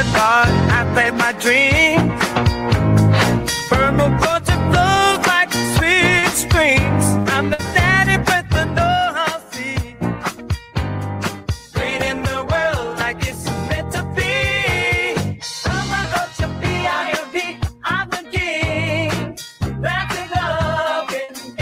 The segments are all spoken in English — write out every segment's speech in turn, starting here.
boulevard, I played my dreams. Permaculture flows like sweet streams. I'm the daddy with the know-how seed. Green in the world like it's meant to be. Permaculture, P-I-M-P, I'm the king. Planting love in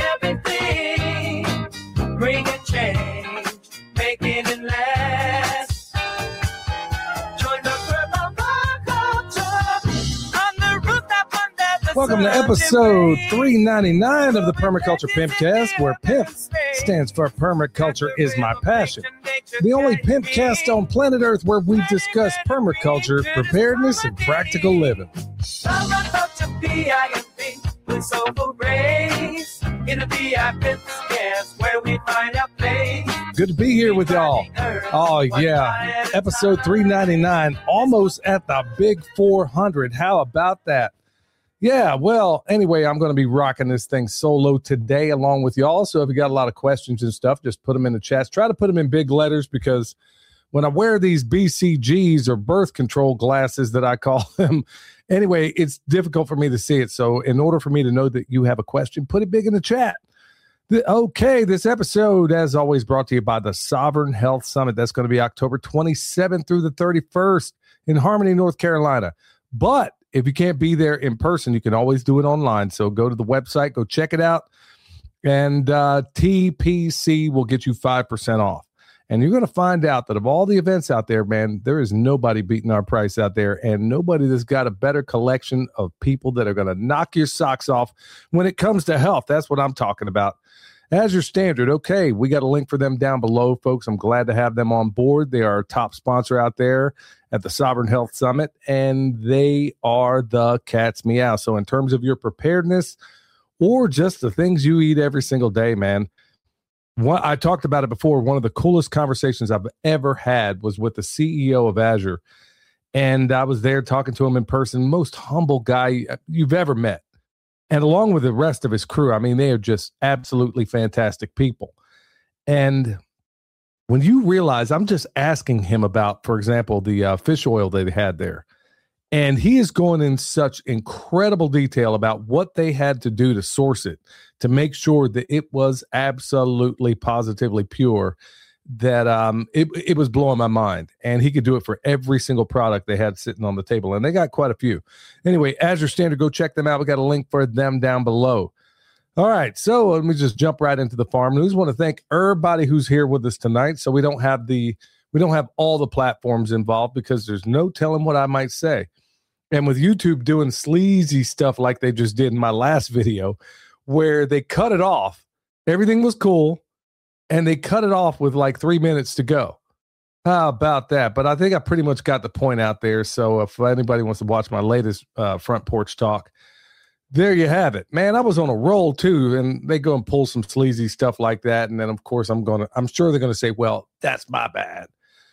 everything. Bringing change, making it last. Join the permaculture on the rooftop under the Welcome to episode 399 of the Permaculture Pimpcast, where PIMP stands for Permaculture is My Passion. The only Pimpcast on planet Earth where we discuss permaculture, preparedness, and practical living. Permaculture, P-I-M-P, with soulful rays. In a VIP Pimpcast where we find our place. Good to be here with y'all. Oh, yeah. Episode 399, almost at the big 400. How about that? Yeah, well, anyway, I'm going to be rocking this thing solo today along with y'all. So if you got a lot of questions and stuff, just put them in the chats. Try to put them in big letters because when I wear these BCGs or birth control glasses that I call them, anyway, it's difficult for me to see it. So in order for me to know that you have a question, put it big in the chat. Okay, this episode, as always, brought to you by the Sovereign Health Summit. That's going to be October 27th through the 31st in Harmony, North Carolina. But if you can't be there in person, you can always do it online. So go to the website, go check it out, and TPC will get you 5% off. And you're going to find out that of all the events out there, man, there is nobody beating our price out there, and nobody that's got a better collection of people that are going to knock your socks off when it comes to health. That's what I'm talking about. As your standard, okay, we got a link for them down below, folks. I'm glad to have them on board. They are our top sponsor out there at the Sovereign Health Summit, and they are the cat's meow. So in terms of your preparedness or just the things you eat every single day, man, I talked about it before. One of the coolest conversations I've ever had was with the CEO of Azure, and I was there talking to him in person. Most humble guy you've ever met. And along with the rest of his crew, I mean, they are just absolutely fantastic people. And when you realize, I'm just asking him about, for example, the fish oil they had there. And he is going in such incredible detail about what they had to do to source it, to make sure that it was absolutely, positively pure, that it was blowing my mind. And he could do it for every single product they had sitting on the table. And they got quite a few. Anyway, Azure Standard, go check them out. We got a link for them down below. All right, so let me just jump right into the farm news. I want to thank everybody who's here with us tonight. So we don't have all the platforms involved because there's no telling what I might say. And with YouTube doing sleazy stuff like they just did in my last video, where they cut it off, everything was cool, and they cut it off with like 3 minutes to go. How about that? But I think I pretty much got the point out there. So if anybody wants to watch my latest front porch talk, there you have it. Man, I was on a roll too, and they go and pull some sleazy stuff like that. And then, of course, I'm sure they're going to say, well, that's my bad.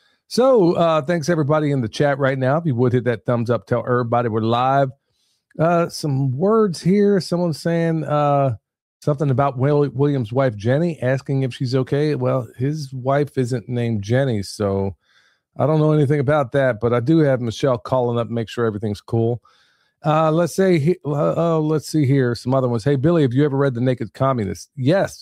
So thanks everybody in the chat right now. If you would hit that thumbs up, tell everybody we're live. Some words here. Someone's saying something about William's wife, Jenny, asking if she's okay. Well, his wife isn't named Jenny, so I don't know anything about that, but I do have Michelle calling up to make sure everyth's cool. Let's see here. Some other ones. Hey, Billy, have you ever read The Naked Communist? Yes.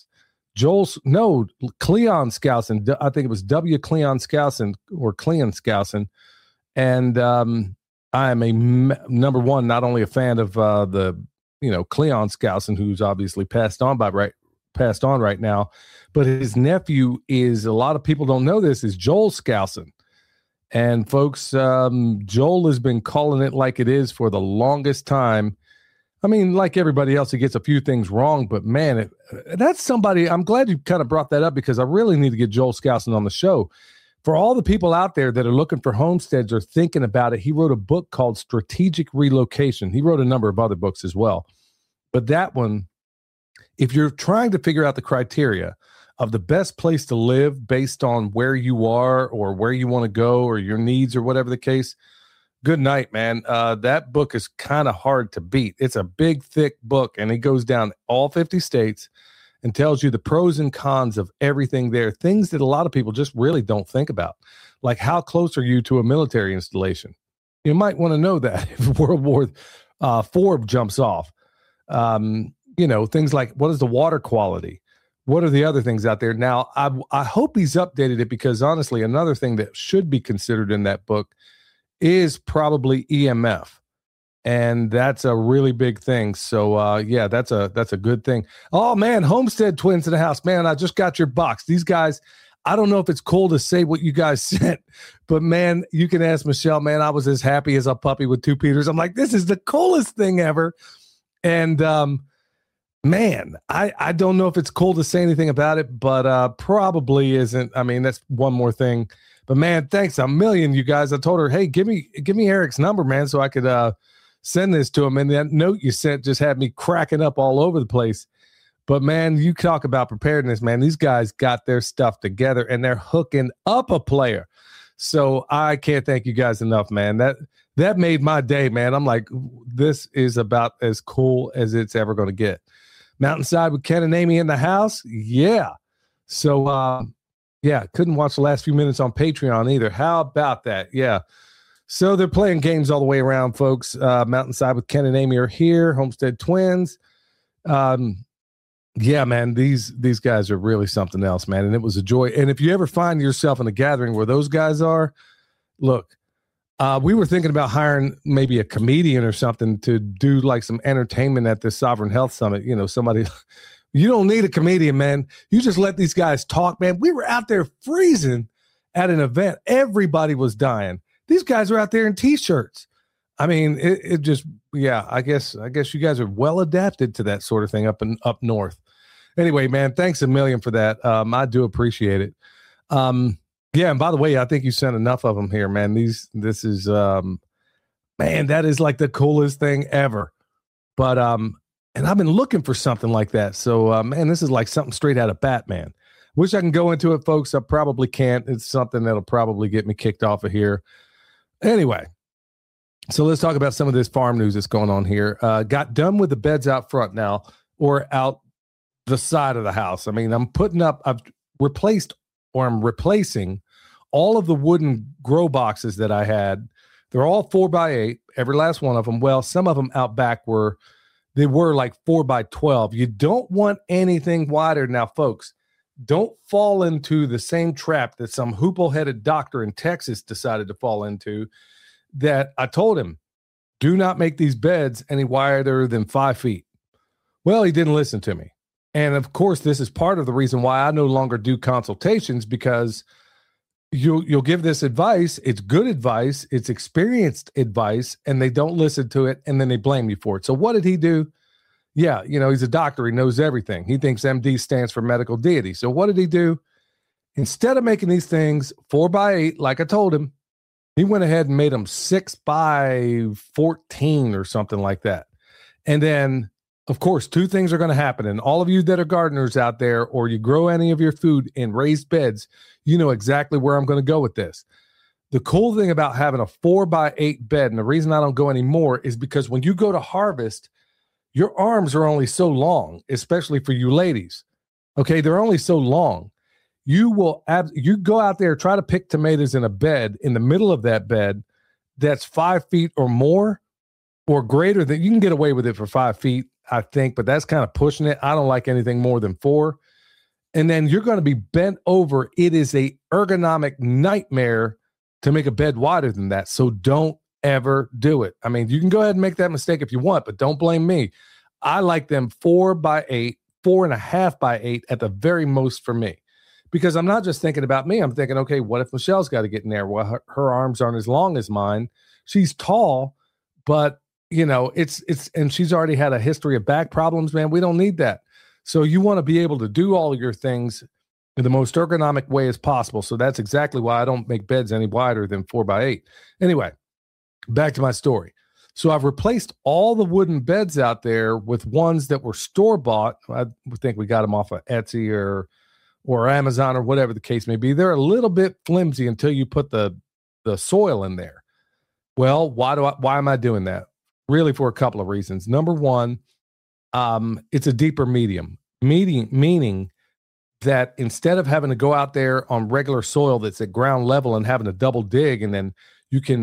Cleon Skousen. I think it was W. Cleon Skousen or Cleon Skousen. And I am number one, not only a fan of Cleon Skousen, who's obviously passed on right now, but his nephew is, a lot of people don't know this, is Joel Skousen. And folks, Joel has been calling it like it is for the longest time. I mean, like everybody else, he gets a few things wrong, but man, that's somebody, I'm glad you kind of brought that up because I really need to get Joel Skousen on the show. For all the people out there that are looking for homesteads or thinking about it, he wrote a book called Strategic Relocation. He wrote a number of other books as well. But that one, if you're trying to figure out the criteria of the best place to live based on where you are or where you want to go or your needs or whatever the case, good night, man. That book is kind of hard to beat. It's a big, thick book, and it goes down all 50 states and tells you the pros and cons of everything there, things that a lot of people just really don't think about. Like, how close are you to a military installation? You might want to know that if World War IV jumps off. Things like, what is the water quality? What are the other things out there? Now, I hope he's updated it, because honestly, another thing that should be considered in that book is probably EMF. And that's a really big thing. So, that's a good thing. Oh, man, Homestead Twins in the house. Man, I just got your box. These guys, I don't know if it's cool to say what you guys sent, but, man, you can ask Michelle. Man, I was as happy as a puppy with 2 Peters. I'm like, this is the coolest thing ever. And, man, I don't know if it's cool to say anything about it, but probably isn't. I mean, that's one more thing. But, man, thanks a million, you guys. I told her, hey, give me Eric's number, man, so I could send this to him. And that note you sent just had me cracking up all over the place. But, man, you talk about preparedness, man. These guys got their stuff together, and they're hooking up a player. So I can't thank you guys enough, man. That made my day, man. I'm like, this is about as cool as it's ever going to get. Mountainside with Ken and Amy in the house. Yeah. So, couldn't watch the last few minutes on Patreon either. How about that? Yeah. So they're playing games all the way around, folks. Mountainside with Ken and Amy are here. Homestead Twins. Yeah, man, these guys are really something else, man. And it was a joy. And if you ever find yourself in a gathering where those guys are, look, we were thinking about hiring maybe a comedian or something to do like some entertainment at this Sovereign Health Summit. Somebody, you don't need a comedian, man. You just let these guys talk, man. We were out there freezing at an event. Everybody was dying. These guys are out there in T-shirts. I mean, it just, I guess you guys are well adapted to that sort of thing up north. Anyway, man, thanks a million for that. I do appreciate it. And by the way, I think you sent enough of them here, man. This is, man, that is like the coolest thing ever. But, and I've been looking for something like that. So, man, this is like something straight out of Batman. Wish I can go into it, folks. I probably can't. It's something that'll probably get me kicked off of here. Anyway, so let's talk about some of this farm news that's going on here. Got done with the beds out front now, or out the side of the house. I mean, I've replacing all of the wooden grow boxes that I had. They're all 4x8, every last one of them. Well, some of them out back were like 4x12. You don't want anything wider. Now, folks, don't fall into the same trap that some hoople-headed doctor in Texas decided to fall into, that I told him, do not make these beds any wider than 5 feet. Well, he didn't listen to me. And of course, this is part of the reason why I no longer do consultations, because you'll give this advice. It's good advice. It's experienced advice, and they don't listen to it. And then they blame you for it. So what did he do? Yeah. He's a doctor. He knows everything. He thinks MD stands for medical deity. So what did he do? Instead of making these things 4x8, like I told him, he went ahead and made them 6x14 or something like that. And then, of course, 2 things are going to happen. And all of you that are gardeners out there, or you grow any of your food in raised beds, you know exactly where I'm going to go with this. The cool thing about having a 4x8 bed, and the reason I don't go anymore, is because when you go to harvest, your arms are only so long, especially for you ladies. Okay, they're only so long. You go out there, try to pick tomatoes in a bed, in the middle of that bed, that's 5 feet or more or greater. That you can get away with it for 5 feet, I think, but that's kind of pushing it. I don't like anything more than 4. And then you're going to be bent over. It is a ergonomic nightmare to make a bed wider than that. So don't ever do it. I mean, you can go ahead and make that mistake if you want, but don't blame me. I like them 4x8, 4.5x8 at the very most for me, because I'm not just thinking about me. I'm thinking, okay, what if Michelle's got to get in there? Well, her arms aren't as long as mine. She's tall, but and she's already had a history of back problems, man. We don't need that. So you want to be able to do all of your things in the most ergonomic way as possible. So that's exactly why I don't make beds any wider than 4x8. Anyway, back to my story. So I've replaced all the wooden beds out there with ones that were store-bought. I think we got them off of Etsy or Amazon or whatever the case may be. They're a little bit flimsy until you put the soil in there. Well, why am I doing that? Really, for a couple of reasons. Number one, it's a deeper medium, meaning that instead of having to go out there on regular soil that's at ground level and having to double dig, and then you can,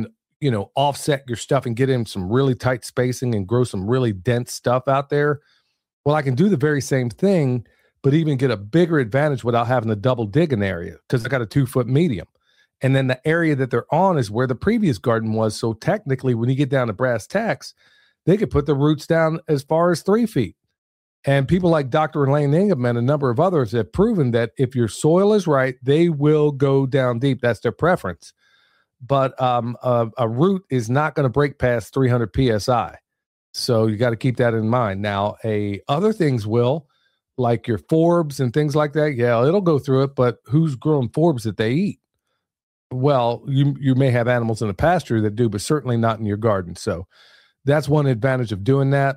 offset your stuff and get in some really tight spacing and grow some really dense stuff out there. Well, I can do the very same thing, but even get a bigger advantage without having to double dig an area because I got a 2-foot medium. And then the area that they're on is where the previous garden was. So technically, when you get down to brass tacks, they could put the roots down as far as 3 feet. And people like Dr. Elaine Ingham and a number of others have proven that if your soil is right, they will go down deep. That's their preference. But a root is not going to break past 300 PSI. So you got to keep that in mind. Now, other things will, like your forbs and things like that. Yeah, it'll go through it, but who's growing forbs that they eat? Well, you may have animals in the pasture that do, but certainly not in your garden. So that's one advantage of doing that.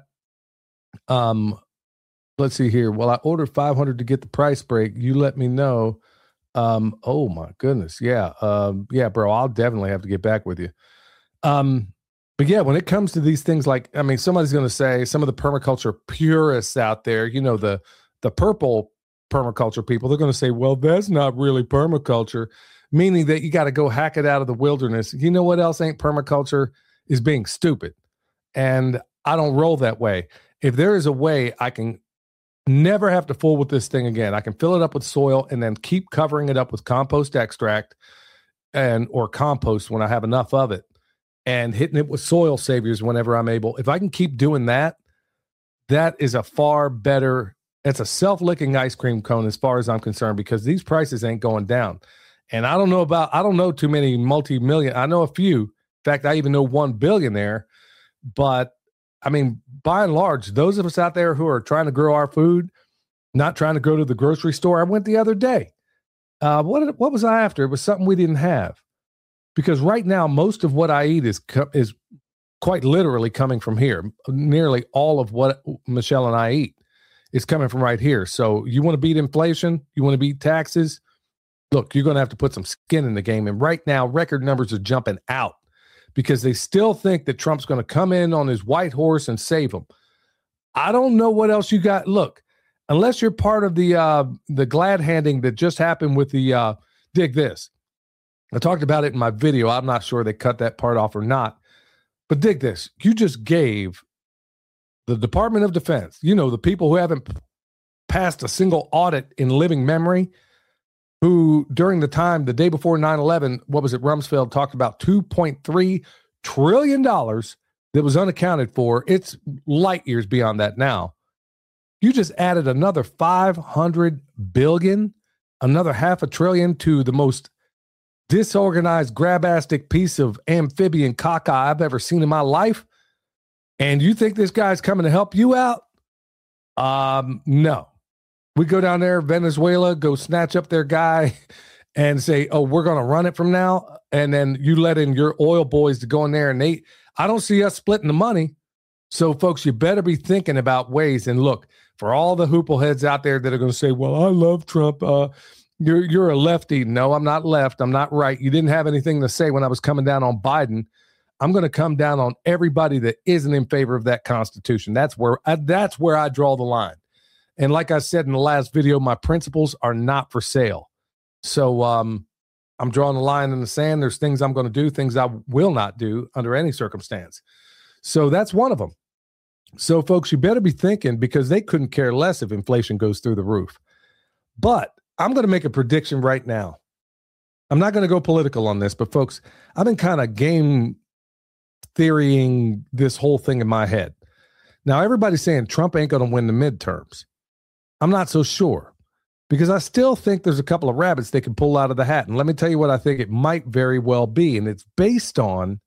Let's see here. Well, I ordered 500 to get the price break. You let me know. Oh my goodness. Yeah. Yeah, bro, I'll definitely have to get back with you. But yeah, when it comes to these things, somebody's going to say, some of the permaculture purists out there, the purple permaculture people, they're going to say, well, that's not really permaculture, meaning that you got to go hack it out of the wilderness. You know what else ain't permaculture? Is being stupid. And I don't roll that way. If there is a way I can never have to fool with this thing again, I can fill it up with soil and then keep covering it up with compost extract or compost when I have enough of it, and hitting it with soil saviors whenever I'm able. If I can keep doing that, that is a far better, it's a self-licking ice cream cone as far as I'm concerned, because these prices ain't going down. And I don't know too many multi-million. I know a few. In fact, I even know one billionaire. But by and large, those of us out there who are trying to grow our food, not trying to go to the grocery store. I went the other day. What was I after? It was something we didn't have. Because right now, most of what I eat is quite literally coming from here. Nearly all of what Michelle and I eat is coming from right here. So you want to beat inflation? You want to beat taxes? Look, you're going to have to put some skin in the game. And right now, record numbers are jumping out because they still think that Trump's going to come in on his white horse and save them. I don't know what else you got. Look, unless you're part of the glad handing that just happened with the dig this. I talked about it in my video. I'm not sure they cut that part off or not. But dig this. You just gave the Department of Defense, the people who haven't passed a single audit in living memory, who during the day before 9/11, what was it? Rumsfeld talked about $2.3 trillion that was unaccounted for. It's light years beyond that now. You just added another 500 billion, another $500 billion to the most disorganized, grabastic piece of amphibian caca I've ever seen in my life. And you think this guy's coming to help you out? No. We go down there, Venezuela, go snatch up their guy and say, oh, we're going to run it from now. And then you let in your oil boys to go in there, and I don't see us splitting the money. So folks, you better be thinking about ways. And look, for all the hoople heads out there that are going to say, well, I love Trump. You're a lefty. No, I'm not left. I'm not right. You didn't have anything to say when I was coming down on Biden. I'm going to come down on everybody that isn't in favor of that Constitution. That's where I draw the line. And like I said in the last video, my principles are not for sale. So I'm drawing a line in the sand. There's things I'm going to do, things I will not do under any circumstance. So that's one of them. So folks, you better be thinking, because they couldn't care less if inflation goes through the roof. But I'm going to make a prediction right now. I'm not going to go political on this, but folks, I've been kind of game theorying this whole thing in my head. Now, everybody's saying Trump ain't going to win the midterms. I'm not so sure, because I still think there's a couple of rabbits they can pull out of the hat. And let me tell you what I think it might very well be. And it's based on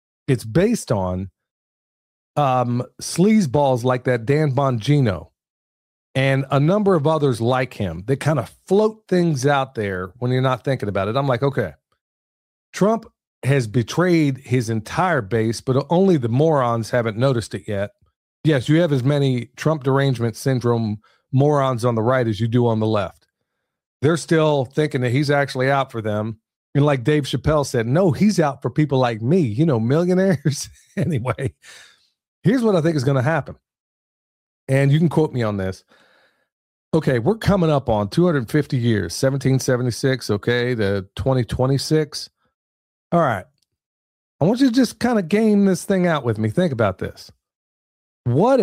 sleazeballs like that Dan Bongino and a number of others like him that kind of float things out there when you're not thinking about it. I'm like, okay, Trump has betrayed his entire base, but only the morons haven't noticed it yet. Yes, you have as many Trump derangement syndrome morons on the right as you do on the left. They're still thinking that he's actually out for them. And like Dave Chappelle said, no, he's out for people like me, millionaires. Anyway, here's what I think is going to happen. And you can quote me on this. Okay, we're coming up on 250 years, 1776, okay, to 2026. All right. I want you to just kind of game this thing out with me. Think about this. What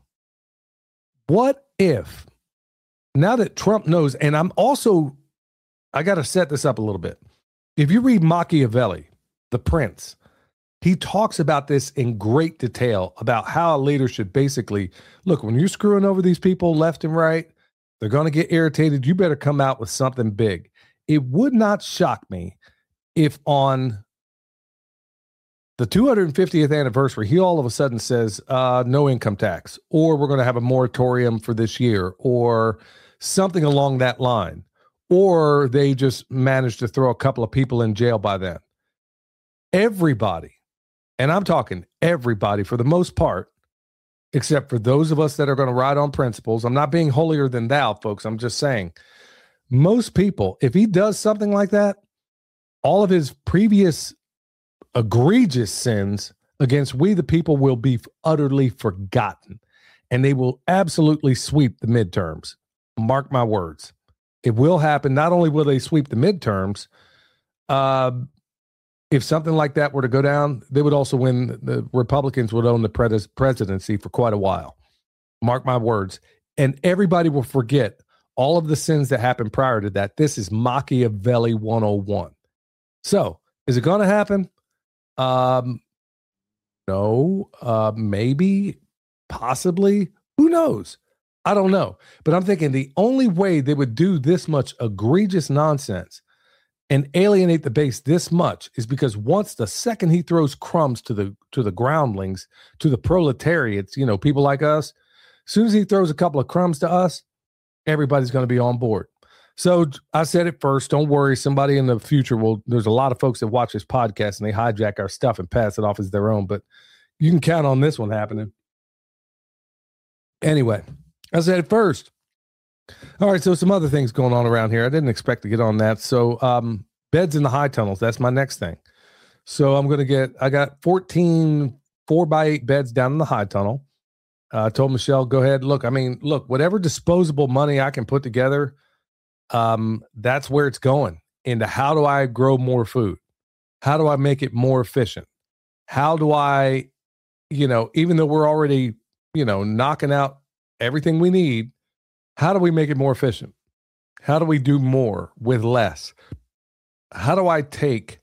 if, now that Trump knows, and I got to set this up a little bit. If you read Machiavelli, The Prince, he talks about this in great detail about how a leader should basically, look, when you're screwing over these people left and right, they're going to get irritated. You better come out with something big. It would not shock me if on the 250th anniversary, he all of a sudden says, no income tax, or we're going to have a moratorium for this year, or something along that line, or they just managed to throw a couple of people in jail by then. Everybody, and I'm talking everybody for the most part, except for those of us that are going to ride on principles. I'm not being holier than thou, folks. I'm just saying most people, if he does something like that, all of his previous egregious sins against we the people will be utterly forgotten, and they will absolutely sweep the midterms. Mark my words. It will happen. Not only will they sweep the midterms, if something like that were to go down, they would also win. The Republicans would own the presidency for quite a while. Mark my words. And everybody will forget all of the sins that happened prior to that. This is Machiavelli 101. So is it going to happen? No, maybe, possibly, who knows? I don't know. But I'm thinking the only way they would do this much egregious nonsense and alienate the base this much is because once the second he throws crumbs to the groundlings, to the proletariats, people like us, as soon as he throws a couple of crumbs to us, everybody's going to be on board. So I said it first, don't worry. Somebody in the future there's a lot of folks that watch this podcast and they hijack our stuff and pass it off as their own, but you can count on this one happening. Anyway, I said it first. All right, so some other things going on around here. I didn't expect to get on that. So beds in the high tunnels, that's my next thing. So I got 14 4x8 beds down in the high tunnel. I told Michelle, go ahead. Look, whatever disposable money I can put together, that's where it's going into how do I grow more food? How do I make it more efficient? How do I, even though we're already, knocking out everything we need, how do we make it more efficient? How do we do more with less? How do I take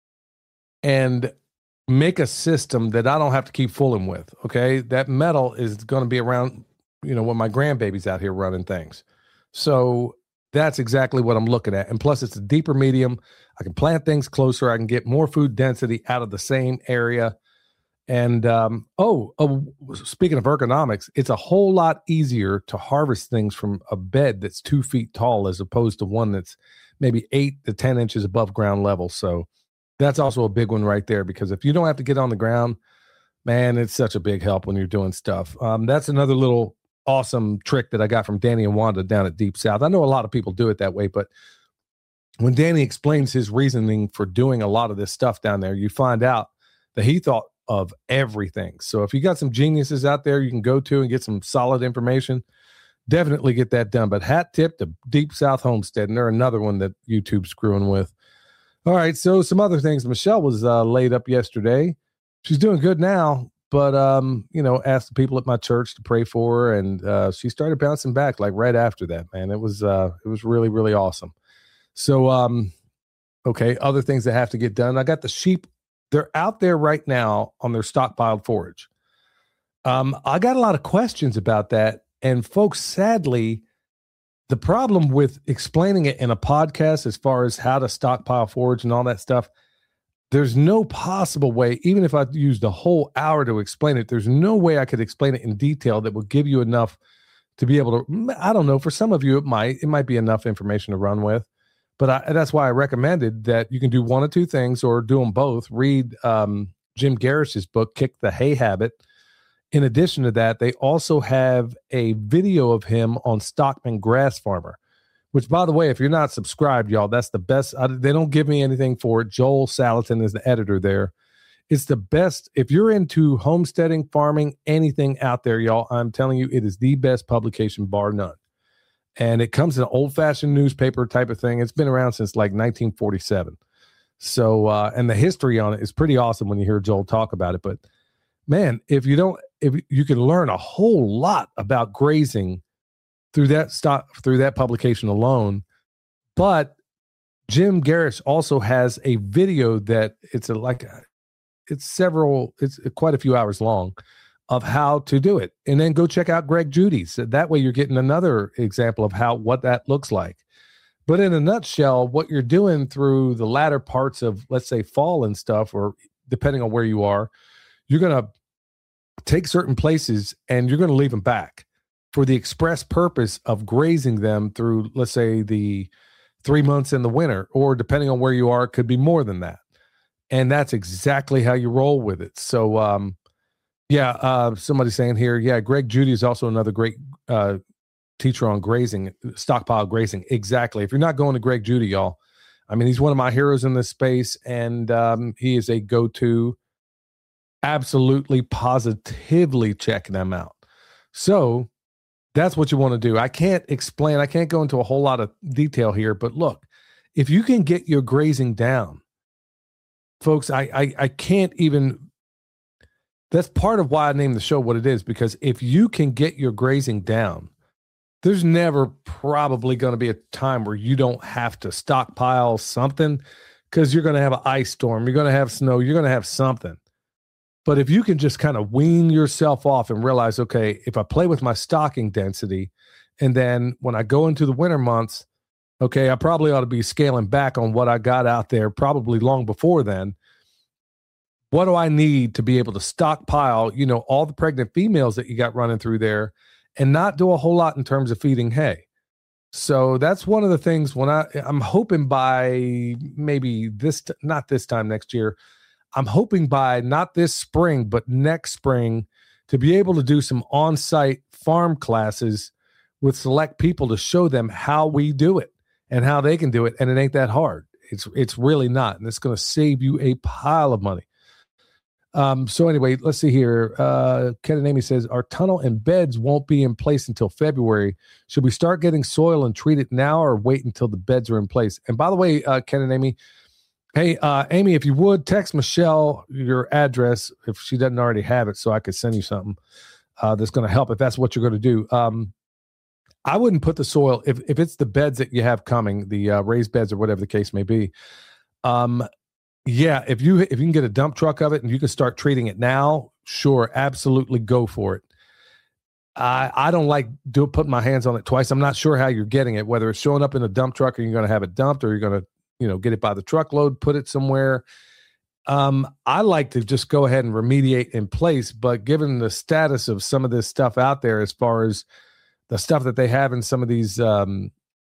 and make a system that I don't have to keep fooling with? Okay. That metal is going to be around, when my grandbaby's out here running things. So that's exactly what I'm looking at. And plus it's a deeper medium. I can plant things closer. I can get more food density out of the same area. And, speaking of ergonomics, it's a whole lot easier to harvest things from a bed that's 2 feet tall as opposed to one that's maybe 8 to 10 inches above ground level. So that's also a big one right there, because if you don't have to get on the ground, man, it's such a big help when you're doing stuff. That's another little awesome trick that I got from Danny and Wanda down at Deep South. I know a lot of people do it that way, but when Danny explains his reasoning for doing a lot of this stuff down there, you find out that he thought of everything. So if you got some geniuses out there you can go to and get some solid information, definitely get that done. But hat tip to Deep South Homestead, and they're another one that YouTube's screwing with. All right, so some other things. Michelle was laid up yesterday. She's doing good now, but asked the people at my church to pray for her, and she started bouncing back like right after that. Man, it was really, really awesome. So okay, other things that have to get done. I got the sheep. They're out there right now on their stockpiled forage. I got a lot of questions about that. And folks, sadly, the problem with explaining it in a podcast as far as how to stockpile forage and all that stuff, there's no possible way, even if I used a whole hour to explain it, there's no way I could explain it in detail that would give you enough to be able to, I don't know, for some of you, it might be enough information to run with. But that's why I recommended that you can do one of two things or do them both. Read Jim Garish's book, Kick the Hay Habit. In addition to that, they also have a video of him on Stockman Grass Farmer, which, by the way, if you're not subscribed, y'all, that's the best. They don't give me anything for it. Joel Salatin is the editor there. It's the best. If you're into homesteading, farming, anything out there, y'all, I'm telling you, it is the best publication, bar none. And it comes in an old-fashioned newspaper type of thing. It's been around since like 1947. So, and the history on it is pretty awesome when you hear Joel talk about it. But man, if you can learn a whole lot about grazing through that publication alone. But Jim Garrish also has a video that it's quite a few hours long of how to do it. And then go check out Greg Judy's. That way you're getting another example of what that looks like. But in a nutshell, what you're doing through the latter parts of, let's say, fall and stuff, or depending on where you are, you're going to take certain places and you're going to leave them back for the express purpose of grazing them through, let's say, the 3 months in the winter, or depending on where you are, it could be more than that. And that's exactly how you roll with it. So, somebody's saying here, Greg Judy is also another great teacher on grazing, stockpile grazing. Exactly. If you're not going to Greg Judy, y'all, I mean, he's one of my heroes in this space, and he is a go-to. Absolutely, positively check them out. So that's what you want to do. I can't go into a whole lot of detail here, but look, if you can get your grazing down, folks, I can't even, that's part of why I named the show what it is, because if you can get your grazing down, there's never probably going to be a time where you don't have to stockpile something, because you're going to have an ice storm, you're going to have snow, you're going to have something. But if you can just kind of wean yourself off and realize, okay, if I play with my stocking density, and then when I go into the winter months, okay, I probably ought to be scaling back on what I got out there probably long before then. What do I need to be able to stockpile, all the pregnant females that you got running through there, and not do a whole lot in terms of feeding hay? So that's one of the things when I'm hoping by maybe not this time next year, I'm hoping by not this spring, but next spring, to be able to do some on-site farm classes with select people to show them how we do it and how they can do it. And it ain't that hard. It's really not. And it's going to save you a pile of money. So anyway, let's see here. Ken and Amy says, our tunnel and beds won't be in place until February. Should we start getting soil and treat it now, or wait until the beds are in place? And by the way, Ken and Amy, hey, Amy, if you would, text Michelle your address if she doesn't already have it, so I could send you something that's going to help if that's what you're going to do. I wouldn't put the soil, if it's the beds that you have coming, the raised beds or whatever the case may be. If you can get a dump truck of it and you can start treating it now, sure, absolutely go for it. I don't like putting my hands on it twice. I'm not sure how you're getting it, whether it's showing up in a dump truck or you're going to have it dumped, or you're going to get it by the truckload, put it somewhere. I like to just go ahead and remediate in place, but given the status of some of this stuff out there, as far as the stuff that they have in some of these, some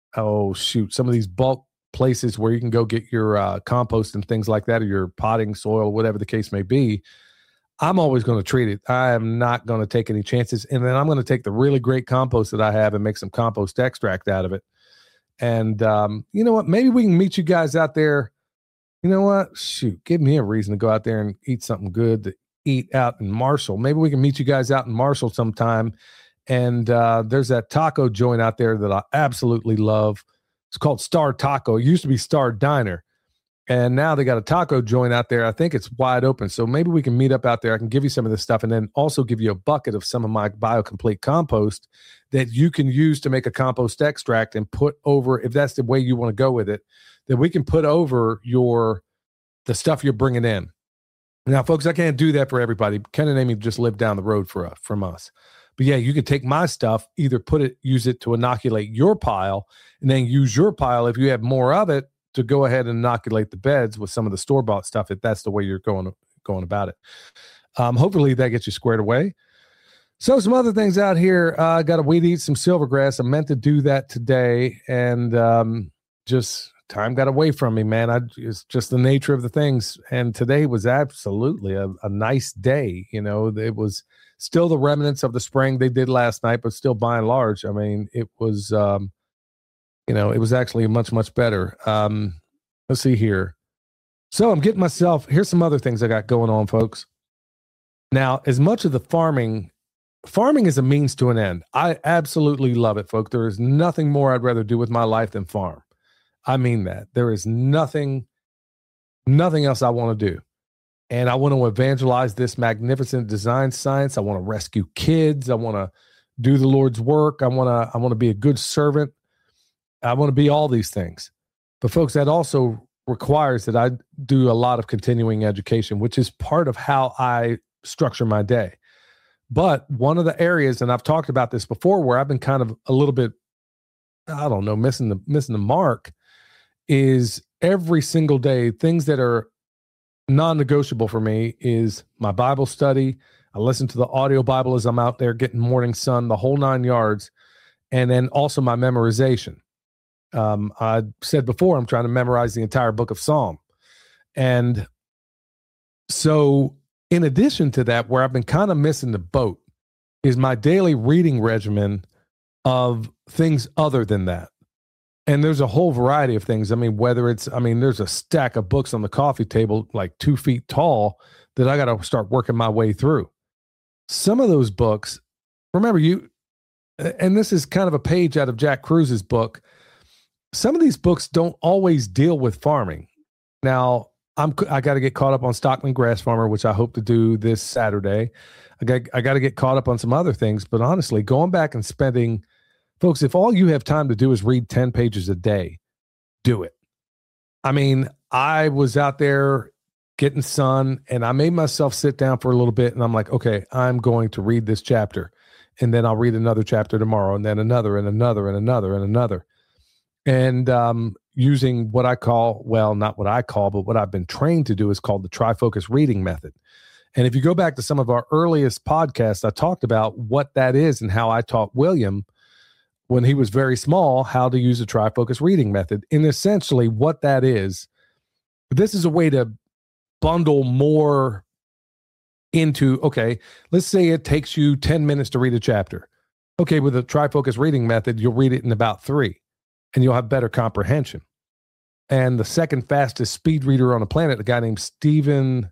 of these bulk places where you can go get your compost and things like that, or your potting soil, whatever the case may be, I'm always going to treat it. I am not going to take any chances. And then I'm going to take the really great compost that I have and make some compost extract out of it. And you know what? Maybe we can meet you guys out there. You know what? Shoot, give me a reason to go out there and eat something good to eat out in Marshall. Maybe we can meet you guys out in Marshall sometime. And there's that taco joint out there that I absolutely love. It's called Star Taco. It used to be Star Diner. And now they got a taco joint out there. I think it's wide open. So maybe we can meet up out there. I can give you some of this stuff, and then also give you a bucket of some of my BioComplete compost that you can use to make a compost extract and put over, if that's the way you want to go with it, that we can put over the stuff you're bringing in. Now, folks, I can't do that for everybody. Ken and Amy just live down the road from us. But yeah, you can take my stuff, either use it to inoculate your pile, and then use your pile, if you have more of it, to go ahead and inoculate the beds with some of the store-bought stuff, if that's the way you're going about it. Hopefully that gets you squared away. So some other things out here. I got to weed eat some silvergrass. I meant to do that today, and just time got away from me, man. It's just the nature of the things. And today was absolutely a nice day. It was still the remnants of the spring they did last night, but still by and large, I mean, it was, it was actually much, much better. Let's see here. So I'm getting here's some other things I got going on, folks. Now, as much of the farming is a means to an end. I absolutely love it, folks. There is nothing more I'd rather do with my life than farm. I mean that. There is nothing Nothing else I want to do. And I want to evangelize this magnificent design science. I want to rescue kids. I want to do the Lord's work. I want to be a good servant. I want to be all these things. But folks, that also requires that I do a lot of continuing education, which is part of how I structure my day. But one of the areas, and I've talked about this before, where I've been kind of a little bit, I don't know, missing the mark, is every single day, things that are non-negotiable for me is my Bible study. I listen to the audio Bible as I'm out there getting morning sun, the whole 9 yards, and then also my memorization. I said before, I'm trying to memorize the entire book of Psalm. And so in addition to that, where I've been kind of missing the boat is my daily reading regimen of things other than that. And there's a whole variety of things. I mean, there's a stack of books on the coffee table, like 2 feet tall, that I got to start working my way through. Some of those books, remember and this is kind of a page out of Jack Cruse's book. Some of these books don't always deal with farming. Now, I got to get caught up on Stockman Grass Farmer, which I hope to do this Saturday. I got to get caught up on some other things. But honestly, going back and spending, folks, if all you have time to do is read 10 pages a day, do it. I mean, I was out there getting sun, and I made myself sit down for a little bit, and I'm like, okay, I'm going to read this chapter, and then I'll read another chapter tomorrow, and then another, and another, and another, and another. And using what I call, well, not what I call, but what I've been trained to do is called the trifocus reading method. And if you go back to some of our earliest podcasts, I talked about what that is and how I taught William when he was very small, how to use a trifocus reading method. And essentially what that is, this is a way to bundle more into, okay, let's say it takes you 10 minutes to read a chapter. Okay, with a trifocus reading method, you'll read it in about 3, and you'll have better comprehension. And the second fastest speed reader on the planet, a guy named doggone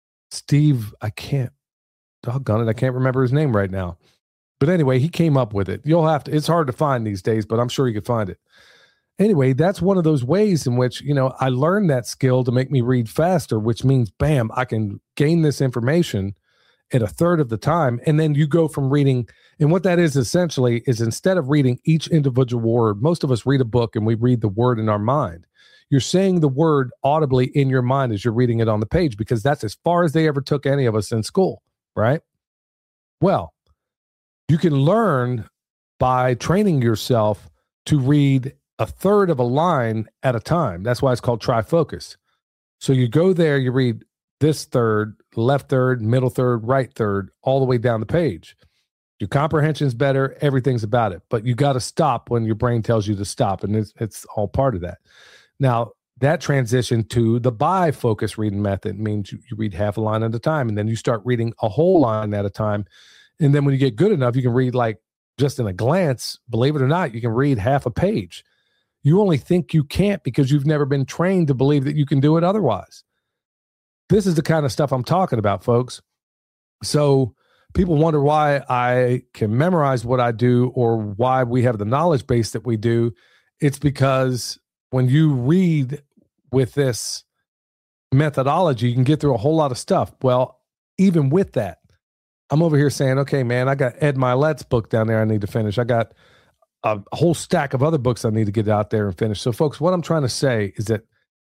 it, I can't remember his name right now. But anyway, he came up with it. It's hard to find these days, but I'm sure you could find it. Anyway, that's one of those ways in which, I learned that skill to make me read faster, which means, bam, I can gain this information at a third of the time. And then you go from reading, and what that is essentially is instead of reading each individual word, most of us read a book and we read the word in our mind. You're saying the word audibly in your mind as you're reading it on the page, because that's as far as they ever took any of us in school, right? Well, you can learn by training yourself to read a third of a line at a time. That's why it's called trifocus. So you go there, you read this third, left third, middle third, right third, all the way down the page. Your comprehension's better, everything's about it. But you got to stop when your brain tells you to stop, and it's all part of that. Now, that transition to the bifocus reading method means you read half a line at a time, and then you start reading a whole line at a time. And then when you get good enough, you can read, like, just in a glance, believe it or not, you can read half a page. You only think you can't because you've never been trained to believe that you can do it otherwise. This is the kind of stuff I'm talking about, folks. So people wonder why I can memorize what I do or why we have the knowledge base that we do. It's because when you read with this methodology, you can get through a whole lot of stuff. Well, even with that, I'm over here saying, okay, man, I got Ed Milet's book down there I need to finish. I got a whole stack of other books I need to get out there and finish. So, folks, what I'm trying to say is that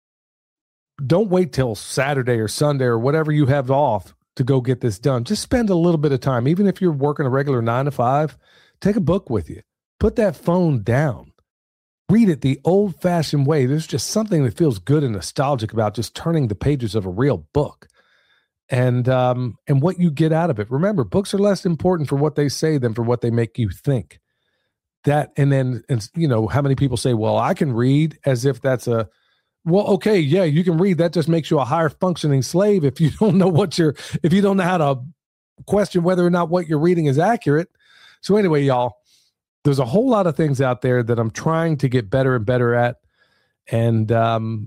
don't wait till Saturday or Sunday or whatever you have off to go get this done. Just spend a little bit of time. Even if you're working a regular 9 to 5, take a book with you. Put that phone down. Read it the old-fashioned way. There's just something that feels good and nostalgic about just turning the pages of a real book. And what you get out of it. Remember, books are less important for what they say than for what they make you think. That, and how many people say, well, I can read, as if that's well, okay, yeah, you can read. That just makes you a higher functioning slave if you don't know if you don't know how to question whether or not what you're reading is accurate. So anyway, y'all, there's a whole lot of things out there that I'm trying to get better and better at. And, I'm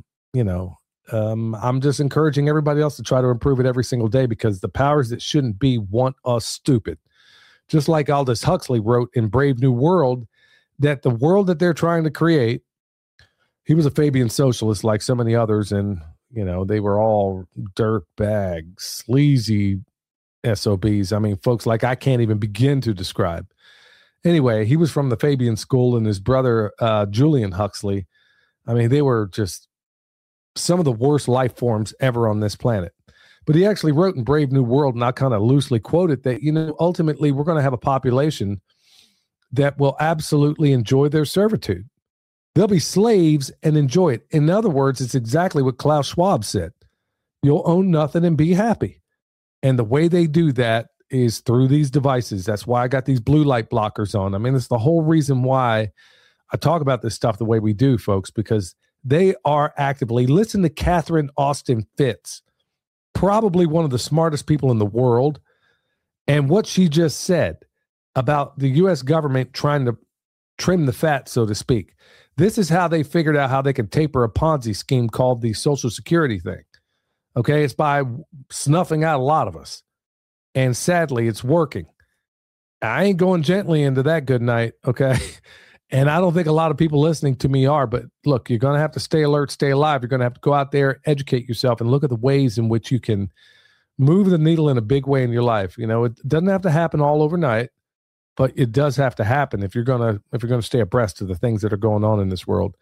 just encouraging everybody else to try to improve it every single day, because the powers that shouldn't be want us stupid. Just like Aldous Huxley wrote in Brave New World, that the world that they're trying to create, he was a Fabian socialist like so many others. And, They were all dirt bags, sleazy SOBs. I mean, folks like I can't even begin to describe. Anyway, he was from the Fabian School, and his brother, Julian Huxley. I mean, they were just some of the worst life forms ever on this planet. But he actually wrote in Brave New World, and I kind of loosely quote it, that, ultimately we're going to have a population that will absolutely enjoy their servitude. They'll be slaves and enjoy it. In other words, it's exactly what Klaus Schwab said. You'll own nothing and be happy. And the way they do that is through these devices. That's why I got these blue light blockers on. I mean, it's the whole reason why I talk about this stuff the way we do, folks, because they are actively, listen to Catherine Austin Fitts, probably one of the smartest people in the world. And what she just said about the U.S. government trying to trim the fat, so to speak. This is how they figured out how they could taper a Ponzi scheme called the Social Security thing. Okay, it's by snuffing out a lot of us. And sadly, it's working. I ain't going gently into that good night, okay? And I don't think a lot of people listening to me are, but look, you're going to have to stay alert, stay alive. You're going to have to go out there, educate yourself, and look at the ways in which you can move the needle in a big way in your life. It doesn't have to happen all overnight, but it does have to happen if you're going to stay abreast of the things that are going on in this world.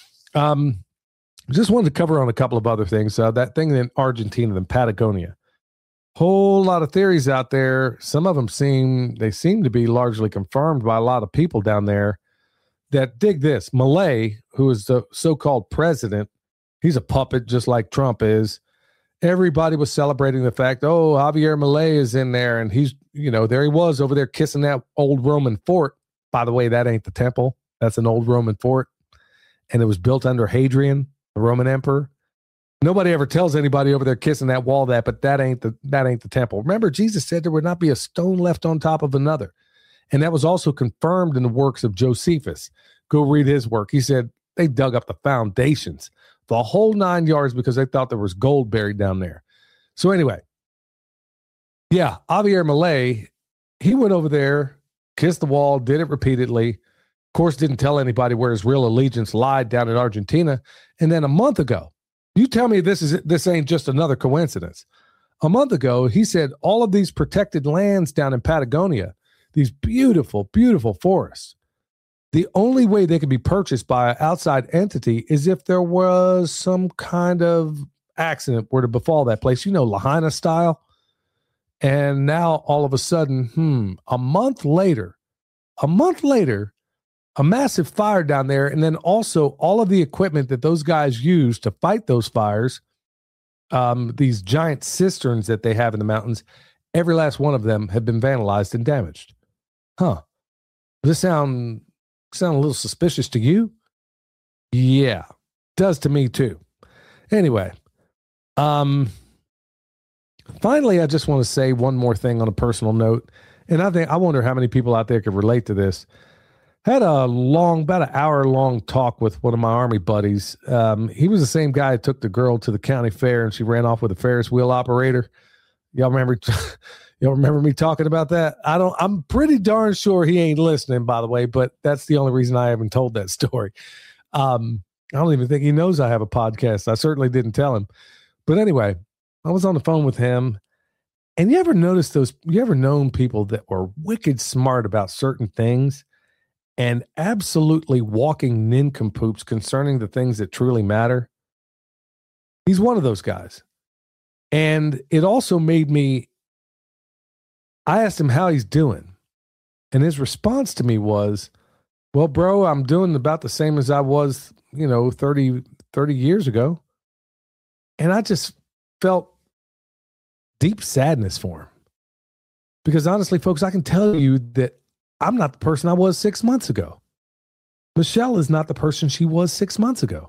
Just wanted to cover on a couple of other things. That thing in Argentina, in Patagonia, whole lot of theories out there. Some of them seem to be largely confirmed by a lot of people down there that dig this. Milei, who is the so-called president, he's a puppet just like Trump is. Everybody was celebrating the fact, Javier Milei is in there, and he's, there he was over there kissing that old Roman fort. By the way, that ain't the temple. That's an old Roman fort. And it was built under Hadrian, the Roman emperor. Nobody ever tells anybody over there kissing that wall but that ain't the temple. Remember, Jesus said there would not be a stone left on top of another. And that was also confirmed in the works of Josephus. Go read his work. He said they dug up the foundations, the whole 9 yards, because they thought there was gold buried down there. So anyway, yeah, Javier Milei, he went over there, kissed the wall, did it repeatedly. Of course, didn't tell anybody where his real allegiance lied down in Argentina. And then a month ago, you tell me this ain't just another coincidence. A month ago, he said all of these protected lands down in Patagonia, these beautiful, beautiful forests, the only way they could be purchased by an outside entity is if there was some kind of accident were to befall that place, Lahaina style. And now all of a sudden, a month later, a massive fire down there. And then also all of the equipment that those guys use to fight those fires, these giant cisterns that they have in the mountains, every last one of them have been vandalized and damaged. Does this sound a little suspicious to you? Yeah, does to me too. Anyway, finally, I just want to say one more thing on a personal note. And I wonder how many people out there could relate to this. Had about an hour-long talk with one of my Army buddies. He was the same guy who took the girl to the county fair and she ran off with a Ferris wheel operator. Y'all remember me talking about that? I'm pretty darn sure he ain't listening, by the way, but that's the only reason I haven't told that story. I don't even think he knows I have a podcast. I certainly didn't tell him. But anyway, I was on the phone with him. And you ever known people that were wicked smart about certain things and absolutely walking nincompoops concerning the things that truly matter? He's one of those guys. And it also made me, I asked him how he's doing. And his response to me was, well, bro, I'm doing about the same as I was, 30 years ago. And I just felt deep sadness for him. Because honestly, folks, I can tell you that I'm not the person I was 6 months ago. Michelle is not the person she was 6 months ago.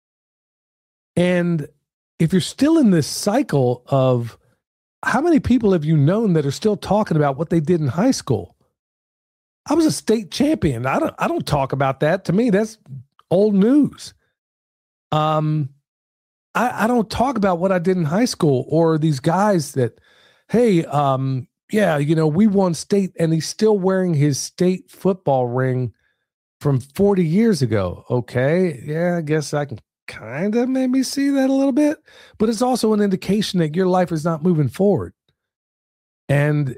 And if you're still in this cycle of how many people have you known that are still talking about what they did in high school? I was a state champion. I don't talk about that. To me, that's old news. I don't talk about what I did in high school or these guys that, hey, we won state, and he's still wearing his state football ring from 40 years ago. Okay. Yeah, I guess I can kind of made me see that a little bit, but it's also an indication that your life is not moving forward. And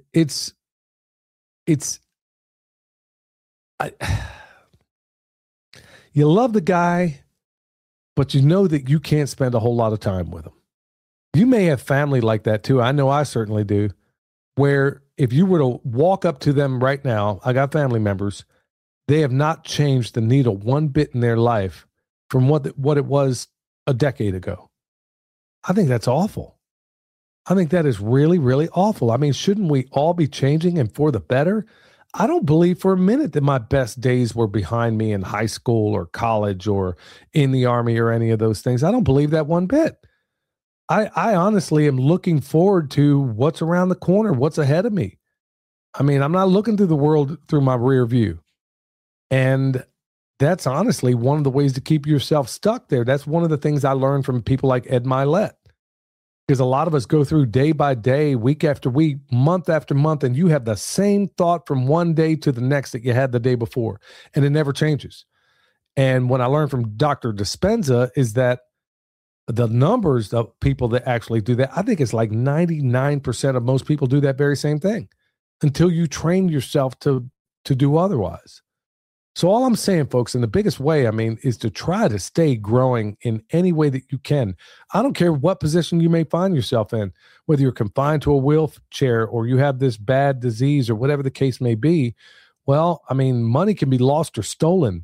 you love the guy, but you know that you can't spend a whole lot of time with him. You may have family like that too. I know I certainly do, where if you were to walk up to them right now, I got family members, they have not changed the needle one bit in their life from what it was a decade ago. I think that's awful. I think that is really, really awful. I mean, shouldn't we all be changing and for the better? I don't believe for a minute that my best days were behind me in high school or college or in the Army or any of those things. I don't believe that one bit. I honestly am looking forward to what's around the corner, what's ahead of me. I mean, I'm not looking through the world through my rear view. And that's honestly one of the ways to keep yourself stuck there. That's one of the things I learned from people like Ed Milet. Because a lot of us go through day by day, week after week, month after month, and you have the same thought from one day to the next that you had the day before, and it never changes. And what I learned from Dr. Dispenza is that the numbers of people that actually do that, I think it's like 99% of most people do that very same thing until you train yourself to do otherwise. So all I'm saying, folks, in the biggest way, I mean, is to try to stay growing in any way that you can. I don't care what position you may find yourself in, whether you're confined to a wheelchair or you have this bad disease or whatever the case may be. Well, I mean, money can be lost or stolen.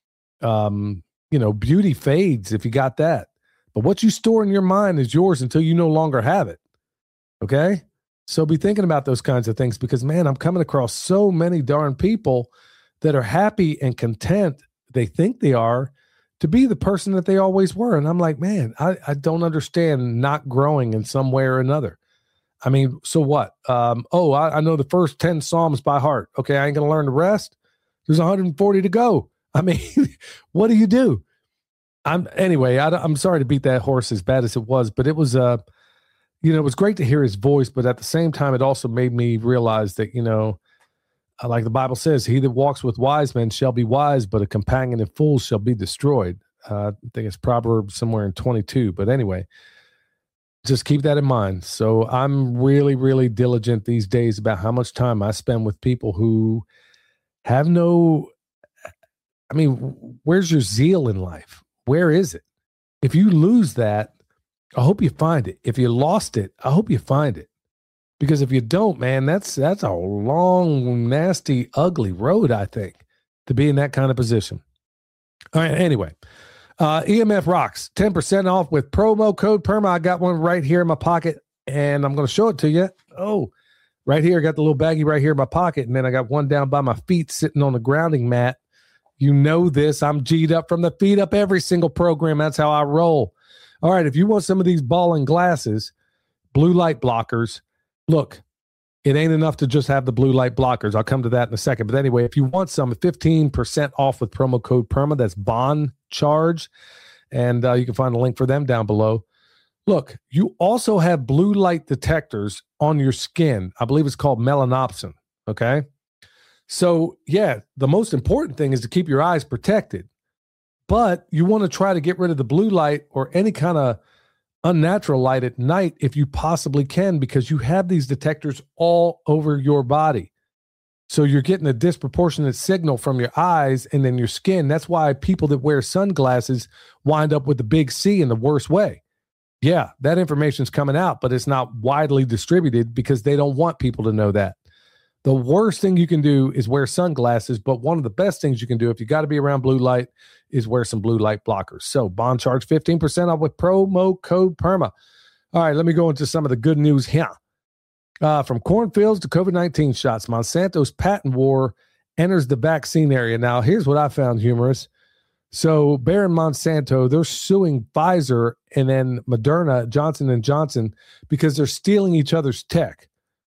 Beauty fades if you got that. But what you store in your mind is yours until you no longer have it. Okay? So be thinking about those kinds of things because, man, I'm coming across so many darn people that are happy and content, they think they are, to be the person that they always were. And I'm like, man, I don't understand not growing in some way or another. I mean, so what? I know the first 10 Psalms by heart. Okay, I ain't going to learn the rest. There's 140 to go. I mean, what do? I'm sorry to beat that horse as bad as it was, but it was, it was great to hear his voice. But at the same time, it also made me realize that, like the Bible says, he that walks with wise men shall be wise, but a companion of fools shall be destroyed. I think it's Proverbs somewhere in 22. But anyway, just keep that in mind. So I'm really, really diligent these days about how much time I spend with people who have where's your zeal in life? Where is it? If you lose that, I hope you find it. If you lost it, I hope you find it. Because if you don't, man, that's a long, nasty, ugly road, I think, to be in that kind of position. All right, anyway, EMF Rocks, 10% off with promo code PERMA. I got one right here in my pocket, and I'm going to show it to you. Oh, right here, I got the little baggie right here in my pocket, and then I got one down by my feet sitting on the grounding mat. You know this. I'm G'd up from the feet up every single program. That's how I roll. All right, if you want some of these ball and glasses, blue light blockers, look, it ain't enough to just have the blue light blockers. I'll come to that in a second. But anyway, if you want some, 15% off with promo code PERMA. That's Bond Charge. And you can find a link for them down below. Look, you also have blue light detectors on your skin. I believe it's called melanopsin. Okay? So, yeah, the most important thing is to keep your eyes protected. But you want to try to get rid of the blue light or any kind of unnatural light at night if you possibly can, because you have these detectors all over your body. So you're getting a disproportionate signal from your eyes and then your skin. That's why people that wear sunglasses wind up with the big C in the worst way. Yeah, that information's coming out, but it's not widely distributed because they don't want people to know that. The worst thing you can do is wear sunglasses, but one of the best things you can do if you got to be around blue light is wear some blue light blockers. So Bond Charge 15% off with promo code PERMA. All right, let me go into some of the good news here. From cornfields to COVID-19 shots, Monsanto's patent war enters the vaccine area. Now, here's what I found humorous. So Bayer and Monsanto, they're suing Pfizer and then Moderna, Johnson & Johnson, because they're stealing each other's tech.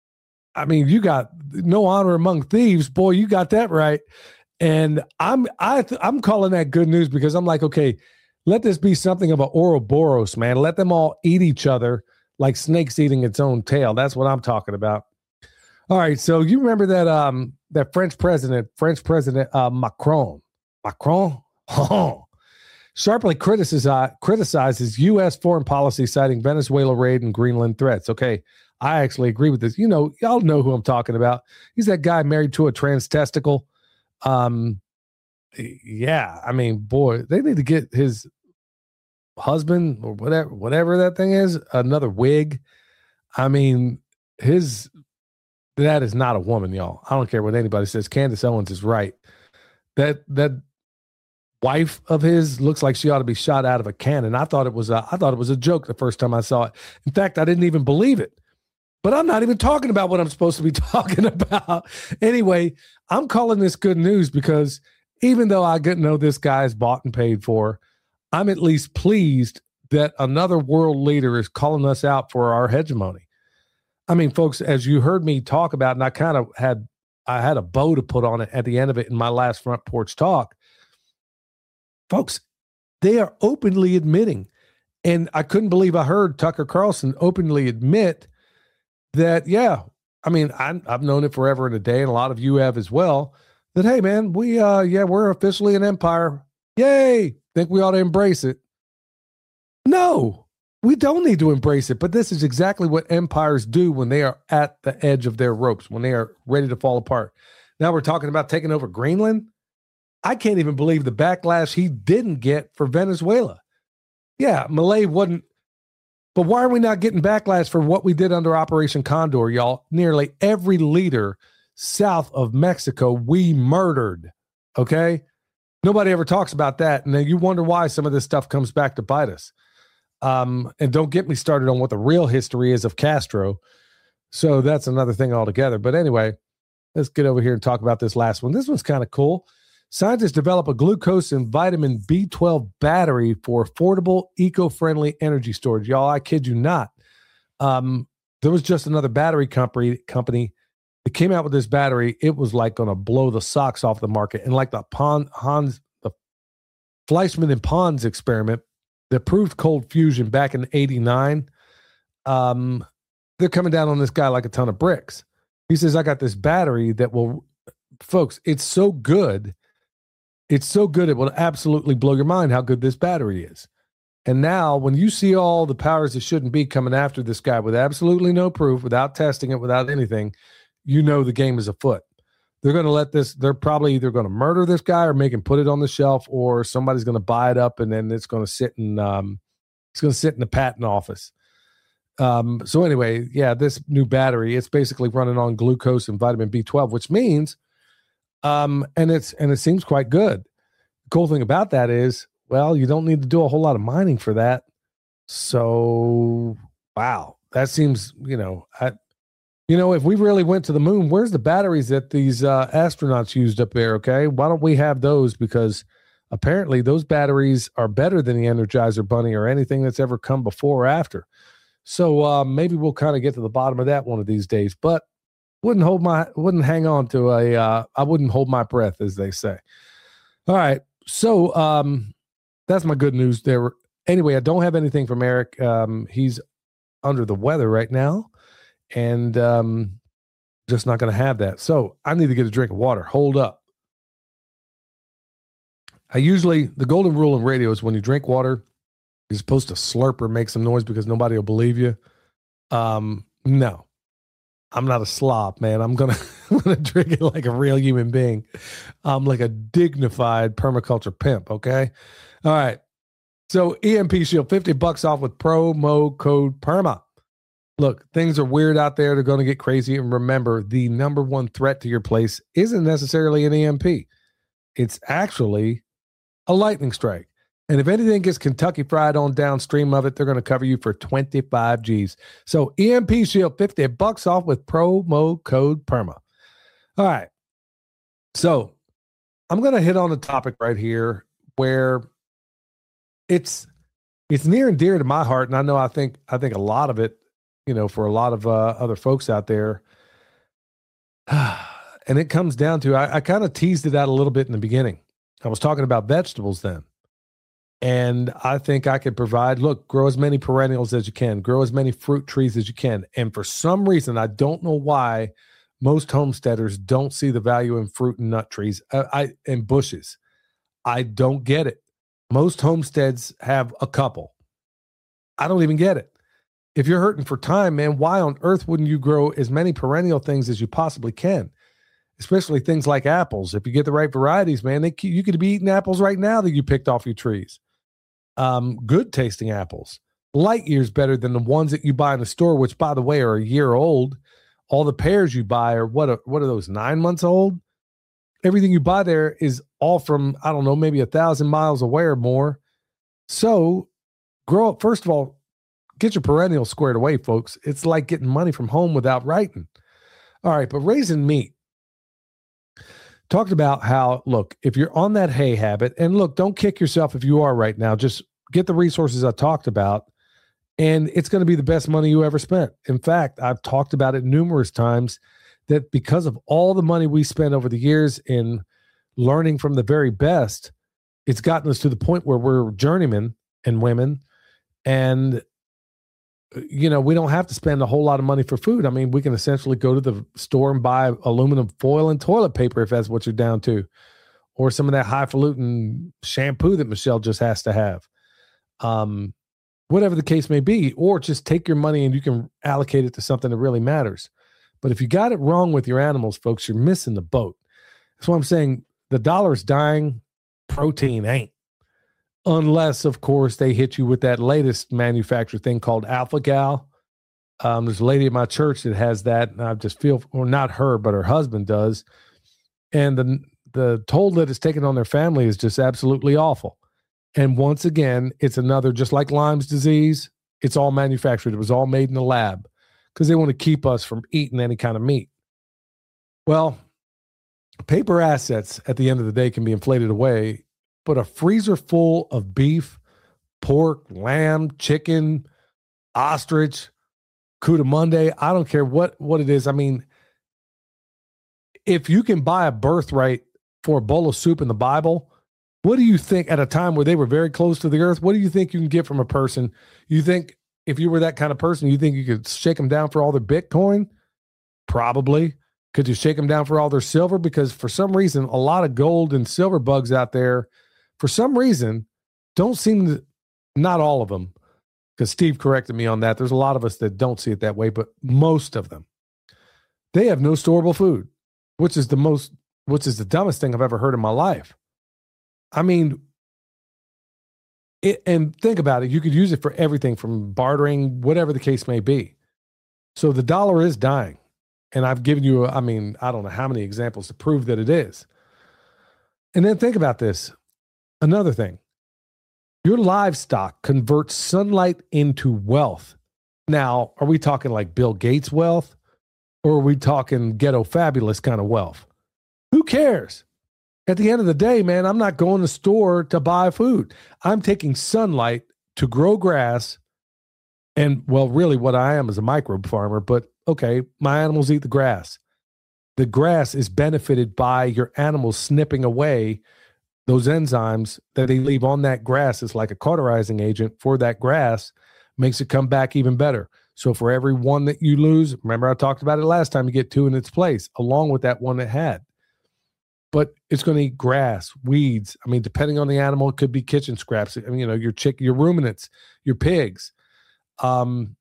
I mean, you got no honor among thieves. Boy, you got that right. And I'm calling that good news because I'm like, okay, let this be something of an Ouroboros, man. Let them all eat each other like snakes eating its own tail. That's what I'm talking about. All right, so you remember that French President Macron. Oh, sharply criticizes U.S. foreign policy, citing Venezuela raid and Greenland threats. Okay, I actually agree with this. You know, y'all know who I'm talking about. He's that guy married to a trans testicle. Yeah, I mean, boy, they need to get his husband or whatever that thing is, another wig. I mean, that is not a woman, y'all. I don't care what anybody says. Candace Owens is right. That wife of his looks like she ought to be shot out of a cannon. I thought it was a joke the first time I saw it. In fact, I didn't even believe it. But I'm not even talking about what I'm supposed to be talking about. Anyway, I'm calling this good news because even though I know this guy is bought and paid for, I'm at least pleased that another world leader is calling us out for our hegemony. I mean, folks, as you heard me talk about, and I had a bow to put on it at the end of it in my last Front Porch Talk. Folks, they are openly admitting, and I couldn't believe I heard Tucker Carlson openly admit that, yeah, I mean, I've known it forever and a day, and a lot of you have as well, that, hey, man, we're officially an empire. Yay! Think we ought to embrace it. No, we don't need to embrace it, but this is exactly what empires do when they are at the edge of their ropes, when they are ready to fall apart. Now we're talking about taking over Greenland. I can't even believe the backlash he didn't get for Venezuela. Yeah, Milei wasn't, but why are we not getting backlash for what we did under Operation Condor, y'all? Nearly every leader south of Mexico, we murdered, okay? Nobody ever talks about that, and then you wonder why some of this stuff comes back to bite us. And don't get me started on what the real history is of Castro. So that's another thing altogether. But anyway, let's get over here and talk about this last one. This one's kind of cool. Scientists develop a glucose and vitamin B12 battery for affordable, eco-friendly energy storage. Y'all, I kid you not. There was just another battery company that came out with this battery. It was like going to blow the socks off the market. And like the Fleischmann and Pons experiment that proved cold fusion back in '89, they're coming down on this guy like a ton of bricks. He says, I got this battery that will, folks, it's so good. It's so good, it will absolutely blow your mind how good this battery is. And now when you see all the powers that shouldn't be coming after this guy with absolutely no proof, without testing it, without anything, you know the game is afoot. They're going to let this, they're probably either going to murder this guy or make him put it on the shelf, or somebody's going to buy it up and then it's going to sit in the patent office. So anyway, yeah, this new battery, it's basically running on glucose and vitamin B12, which means, and it seems quite good. The cool thing about that is, well, you don't need to do a whole lot of mining for that. So, wow, that seems, if we really went to the moon, where's the batteries that these astronauts used up there? Okay, why don't we have those? Because apparently those batteries are better than the Energizer Bunny or anything that's ever come before or after. So maybe we'll kind of get to the bottom of that one of these days. But I wouldn't hold my breath, as they say. All right, so that's my good news there. Anyway, I don't have anything from Eric. He's under the weather right now. And just not going to have that. So I need to get a drink of water. Hold up. The golden rule in radio is when you drink water, you're supposed to slurp or make some noise because nobody will believe you. No, I'm not a slob, man. I'm going to drink it like a real human being. I'm like a dignified permaculture pimp. Okay. All right. So EMP Shield, $50 off with promo code PERMA. Look, things are weird out there. They're going to get crazy. And remember, the number one threat to your place isn't necessarily an EMP. It's actually a lightning strike. And if anything gets Kentucky Fried on downstream of it, they're going to cover you for 25 G's. So EMP Shield, $50 off with promo code PERMA. All right. So I'm going to hit on a topic right here where it's near and dear to my heart. And I know I think a lot of it, for a lot of other folks out there. And it comes down to, I kind of teased it out a little bit in the beginning. I was talking about vegetables then. And I think I could provide, grow as many perennials as you can, grow as many fruit trees as you can. And for some reason, I don't know why most homesteaders don't see the value in fruit and nut trees and bushes. I don't get it. Most homesteads have a couple. I don't even get it. If you're hurting for time, man, why on earth wouldn't you grow as many perennial things as you possibly can? Especially things like apples. If you get the right varieties, man, you could be eating apples right now that you picked off your trees. Good tasting apples. Light years better than the ones that you buy in the store, which, by the way, are a year old. All the pears you buy are what are those, 9 months old? Everything you buy there is all from, I don't know, maybe 1,000 miles away or more. So grow up. First of all, get your perennials squared away, folks. It's like getting money from home without writing. All right, but raising meat. Talked about how, look, if you're on that hay habit, and look, don't kick yourself if you are right now. Just get the resources I talked about, and it's going to be the best money you ever spent. In fact, I've talked about it numerous times that because of all the money we spent over the years in learning from the very best, it's gotten us to the point where we're journeymen and women, and we don't have to spend a whole lot of money for food. I mean, we can essentially go to the store and buy aluminum foil and toilet paper if that's what you're down to, or some of that highfalutin shampoo that Michelle just has to have. Whatever the case may be, or just take your money and you can allocate it to something that really matters. But if you got it wrong with your animals, folks, you're missing the boat. That's why I'm saying the dollar is dying, protein ain't. Unless, of course, they hit you with that latest manufactured thing called Alpha-Gal. There's a lady at my church that has that, and I just feel, or not her, but her husband does. And the toll that it's taken on their family is just absolutely awful. And once again, it's another, just like Lyme's disease, it's all manufactured. It was all made in the lab because they want to keep us from eating any kind of meat. Well, paper assets at the end of the day can be inflated away, but a freezer full of beef, pork, lamb, chicken, ostrich, Cudamonde, I don't care what it is. I mean, if you can buy a birthright for a bowl of soup in the Bible, what do you think at a time where they were very close to the earth? What do you think you can get from a person? You think if you were that kind of person, you think you could shake them down for all their Bitcoin? Probably. Could you shake them down for all their silver? Because for some reason, a lot of gold and silver bugs out there, for some reason, don't seem to, not all of them, because Steve corrected me on that. There's a lot of us that don't see it that way, but most of them, they have no storable food, which is the dumbest thing I've ever heard in my life. I mean, and think about it. You could use it for everything from bartering, whatever the case may be. So the dollar is dying. And I've given you, I don't know how many examples to prove that it is. And then think about this. Another thing, your livestock converts sunlight into wealth. Now, are we talking like Bill Gates wealth, or are we talking ghetto fabulous kind of wealth? Who cares? At the end of the day, man, I'm not going to the store to buy food. I'm taking sunlight to grow grass. And, well, really what I am is a microbe farmer, but okay, my animals eat the grass. The grass is benefited by your animals snipping away those enzymes that they leave on that grass. Is like a cauterizing agent for that grass, makes it come back even better. So for every one that you lose, remember I talked about it last time, you get two in its place, along with that one that had. But it's going to eat grass, weeds. I mean, depending on the animal, it could be kitchen scraps. I mean, your ruminants, your pigs. Cover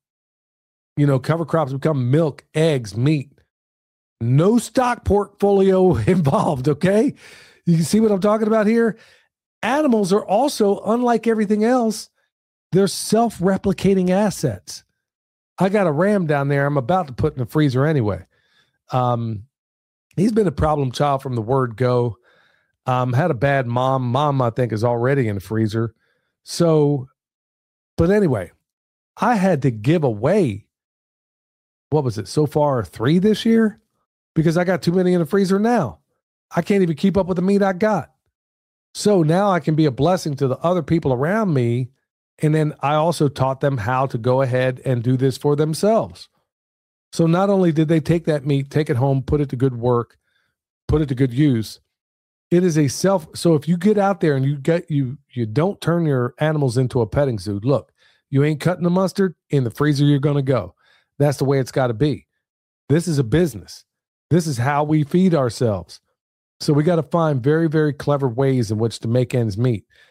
crops become milk, eggs, meat. No stock portfolio involved, okay? You can see what I'm talking about here? Animals are also, unlike everything else, they're self-replicating assets. I got a ram down there I'm about to put in the freezer anyway. He's been a problem child from the word go. Had a bad mom. Mom, I think, is already in the freezer. So, but anyway, I had to give away, what was it, so far 3 this year? Because I got too many in the freezer now. I can't even keep up with the meat I got. So now I can be a blessing to the other people around me. And then I also taught them how to go ahead and do this for themselves. So not only did they take that meat, take it home, put it to good work, put it to good use, it is so if you get out there and you don't turn your animals into a petting zoo, look, you ain't cutting the mustard, in the freezer you're going to go. That's the way it's got to be. This is a business. This is how we feed ourselves. So we got to find very, very clever ways in which to make ends meet.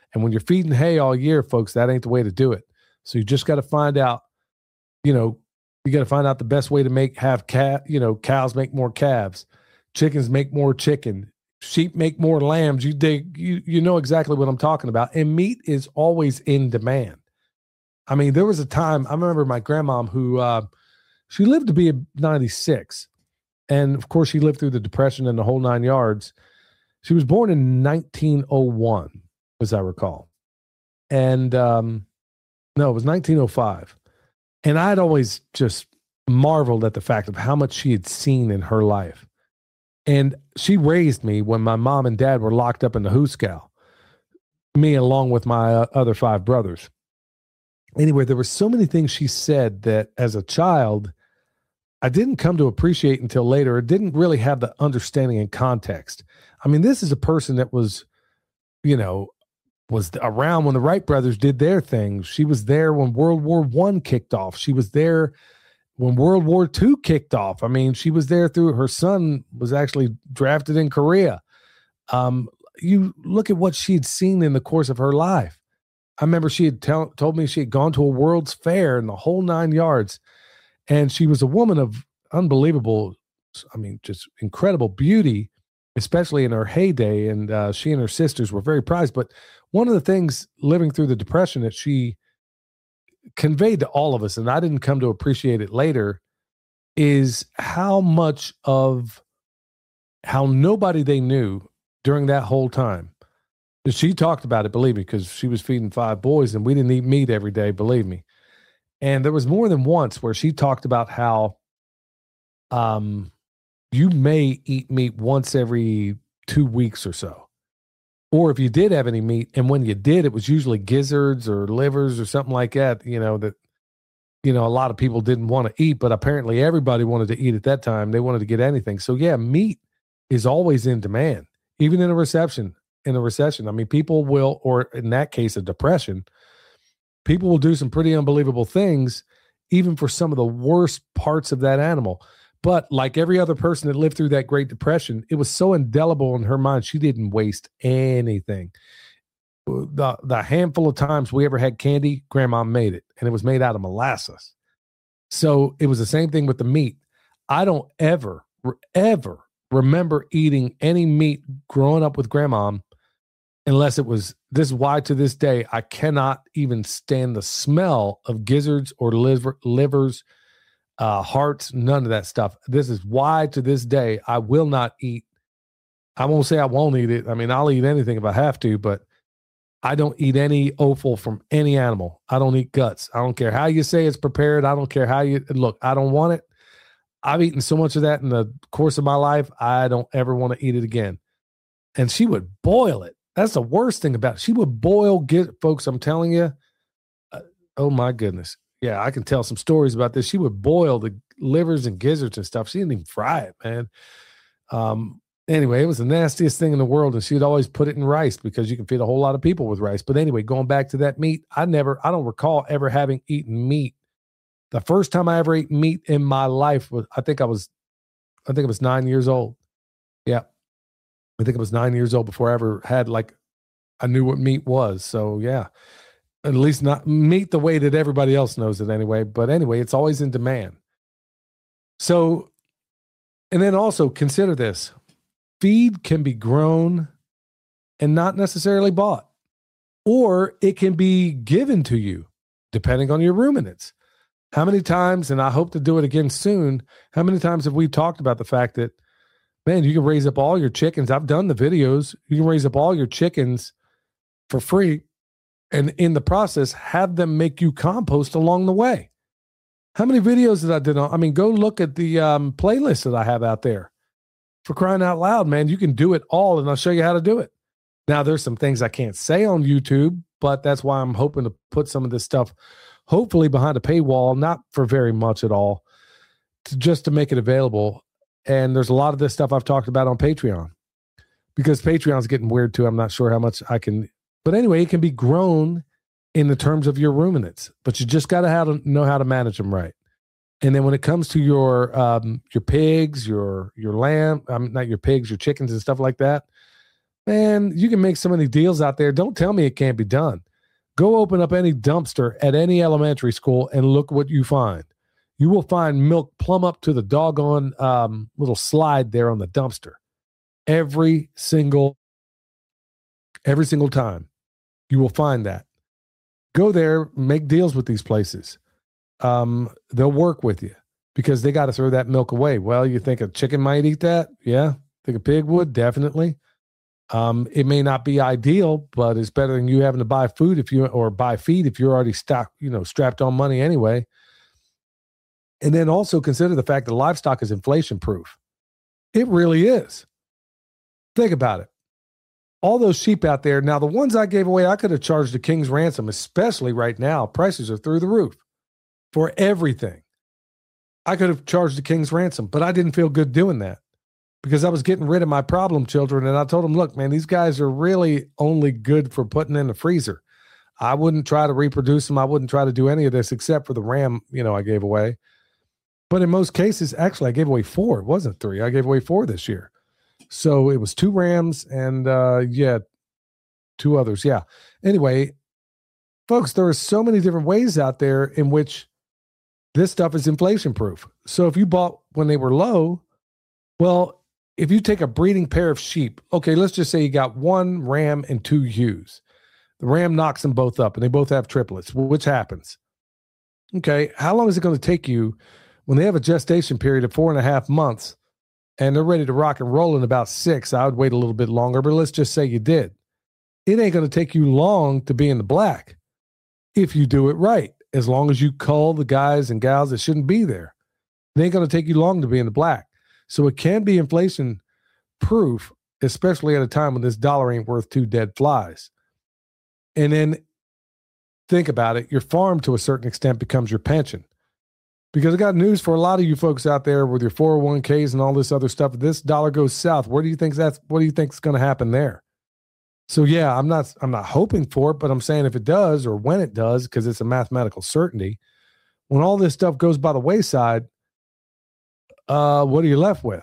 And when you're feeding hay all year, folks, that ain't the way to do it. So you just got to find out, you got to find out the best way to cows make more calves, chickens make more chicken, sheep make more lambs. You know exactly what I'm talking about. And meat is always in demand. I mean, there was a time, I remember my grandmom who, she lived to be 96. And of course, she lived through the Depression and the whole 9 yards. She was born in 1901, as I recall. And no, it was 1905. And I'd always just marveled at the fact of how much she had seen in her life. And she raised me when my mom and dad were locked up in the Hooskow, me along with my other 5 brothers. Anyway, there were so many things she said that as a child, I didn't come to appreciate until later. It didn't really have the understanding and context. I mean, this is a person that was around when the Wright brothers did their thing. She was there when World War I kicked off. She was there when World War II kicked off. I mean, she was there through, her son was actually drafted in Korea. You look at what she had seen in the course of her life. I remember she had told me she had gone to a World's Fair in the whole 9 yards. And she was a woman of unbelievable, I mean, just incredible beauty, especially in her heyday. And she and her sisters were very prized. But one of the things living through the Depression that she conveyed to all of us, and I didn't come to appreciate it later, is how much of how nobody they knew during that whole time. She talked about it, believe me, because she was feeding 5 boys and we didn't eat meat every day, believe me. And there was more than once where she talked about how you may eat meat once every 2 weeks or so. Or if you did have any meat, and when you did, it was usually gizzards or livers or something like that, that a lot of people didn't want to eat, but apparently everybody wanted to eat at that time. They wanted to get anything. So yeah, meat is always in demand, even in a recession. I mean, people will, or in that case, a depression, people will do some pretty unbelievable things, even for some of the worst parts of that animal. But like every other person that lived through that Great Depression, it was so indelible in her mind, she didn't waste anything. The handful of times we ever had candy, Grandma made it, and it was made out of molasses. So it was the same thing with the meat. I don't ever remember eating any meat growing up with Grandma unless it was, this is why to this day, I cannot even stand the smell of gizzards or livers, hearts, none of that stuff. This is why to this day, I will not eat. I won't say I won't eat it. I mean, I'll eat anything if I have to, but I don't eat any offal from any animal. I don't eat guts. I don't care how you say it's prepared. I don't care how you look. I don't want it. I've eaten so much of that in the course of my life. I don't ever want to eat it again. And she would boil it. That's the worst thing about it. She would boil, folks, I'm telling you. Oh my goodness. Yeah, I can tell some stories about this. She would boil the livers and gizzards and stuff. She didn't even fry it, man. Anyway, it was the nastiest thing in the world, and she'd always put it in rice because you can feed a whole lot of people with rice. But anyway, going back to that meat, I don't recall ever having eaten meat. The first time I ever ate meat in my life was, I think I was 9 years old. Yeah. I think I was 9 years old before I ever had, I knew what meat was. So yeah, at least not meat the way that everybody else knows it anyway. But anyway, it's always in demand. So, and then also consider this. Feed can be grown and not necessarily bought, or it can be given to you depending on your ruminants. How many times, and I hope to do it again soon, how many times have we talked about the fact that, man, you can raise up all your chickens. I've done the videos. You can raise up all your chickens for free, and in the process, have them make you compost along the way. How many videos did I do? I mean, go look at the playlist that I have out there. For crying out loud, man, you can do it all, and I'll show you how to do it. Now, there's some things I can't say on YouTube, but that's why I'm hoping to put some of this stuff, hopefully behind a paywall, not for very much at all, just to make it available. And there's a lot of this stuff I've talked about on Patreon, because Patreon's getting weird too. I'm not sure how much I can, but anyway, it can be grown in the terms of your ruminants, but you just got to know how to manage them right. And then when it comes to your pigs, your lamb, not your pigs, your chickens and stuff like that, Man, you can make so many deals out there. Don't tell me it can't be done. Go open up any dumpster at any elementary school and look what you find. You will find milk plumb up to the doggone little slide there on the dumpster. Every single time you will find that. Go there, make deals with these places. They'll work with you because they got to throw that milk away. Well, you think a chicken might eat that? Yeah. Think a pig would? Definitely. It may not be ideal, but it's better than you having to buy food buy feed if you're already strapped on money anyway. And then also consider the fact that livestock is inflation proof. It really is. Think about it. All those sheep out there. Now, the ones I gave away, I could have charged a king's ransom, especially right now. Prices are through the roof for everything. I could have charged a king's ransom, but I didn't feel good doing that because I was getting rid of my problem children. And I told them, look, man, these guys are really only good for putting in the freezer. I wouldn't try to reproduce them. I wouldn't try to do any of this except for the ram, I gave away. But in most cases, actually, I gave away 4. It wasn't 3. I gave away 4 this year. So it was 2 rams and 2 others. Yeah. Anyway, folks, there are so many different ways out there in which this stuff is inflation proof. So if you bought when they were low, well, if you take a breeding pair of sheep, okay, let's just say you got 1 ram and 2 ewes. The ram knocks them both up and they both have triplets, which happens. Okay. How long is it going to take you when they have a gestation period of 4.5 months and they're ready to rock and roll in about 6? I would wait a little bit longer, but let's just say you did. It ain't going to take you long to be in the black if you do it right, as long as you cull the guys and gals that shouldn't be there. It ain't going to take you long to be in the black. So it can be inflation proof, especially at a time when this dollar ain't worth 2 dead flies. And then think about it. Your farm, to a certain extent, becomes your pension. Because I got news for a lot of you folks out there with your 401ks and all this other stuff. If this dollar goes south, what do you think is going to happen there? So yeah, I'm not hoping for it, but I'm saying if it does, or when it does, because it's a mathematical certainty, when all this stuff goes by the wayside, what are you left with?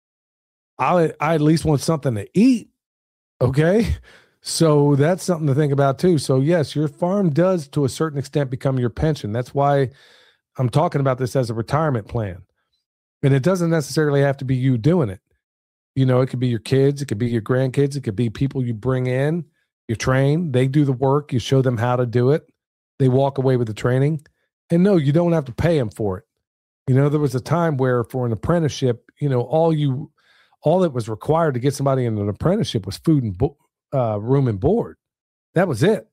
I at least want something to eat. Okay. So that's something to think about too. So yes, your farm does to a certain extent become your pension. That's why I'm talking about this as a retirement plan. And it doesn't necessarily have to be you doing it. It could be your kids, it could be your grandkids, it could be people you bring in, you train, they do the work, you show them how to do it. They walk away with the training. And no, you don't have to pay them for it. There was a time where for an apprenticeship, all that was required to get somebody in an apprenticeship was food and room and board. That was it.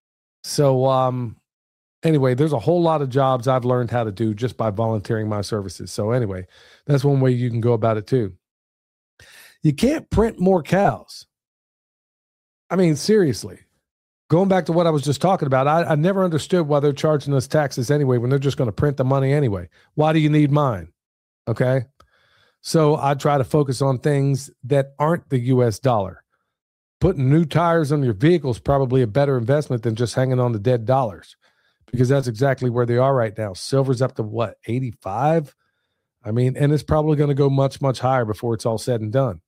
So, anyway, there's a whole lot of jobs I've learned how to do just by volunteering my services. So anyway, that's one way you can go about it too. You can't print more cows. I mean, seriously, going back to what I was just talking about, I never understood why they're charging us taxes anyway when they're just going to print the money anyway. Why do you need mine? Okay. So I try to focus on things that aren't the US dollar. Putting new tires on your vehicle is probably a better investment than just hanging on to dead dollars, because that's exactly where they are right now. Silver's up to what, 85? I mean, and it's probably going to go much, much higher before it's all said and done.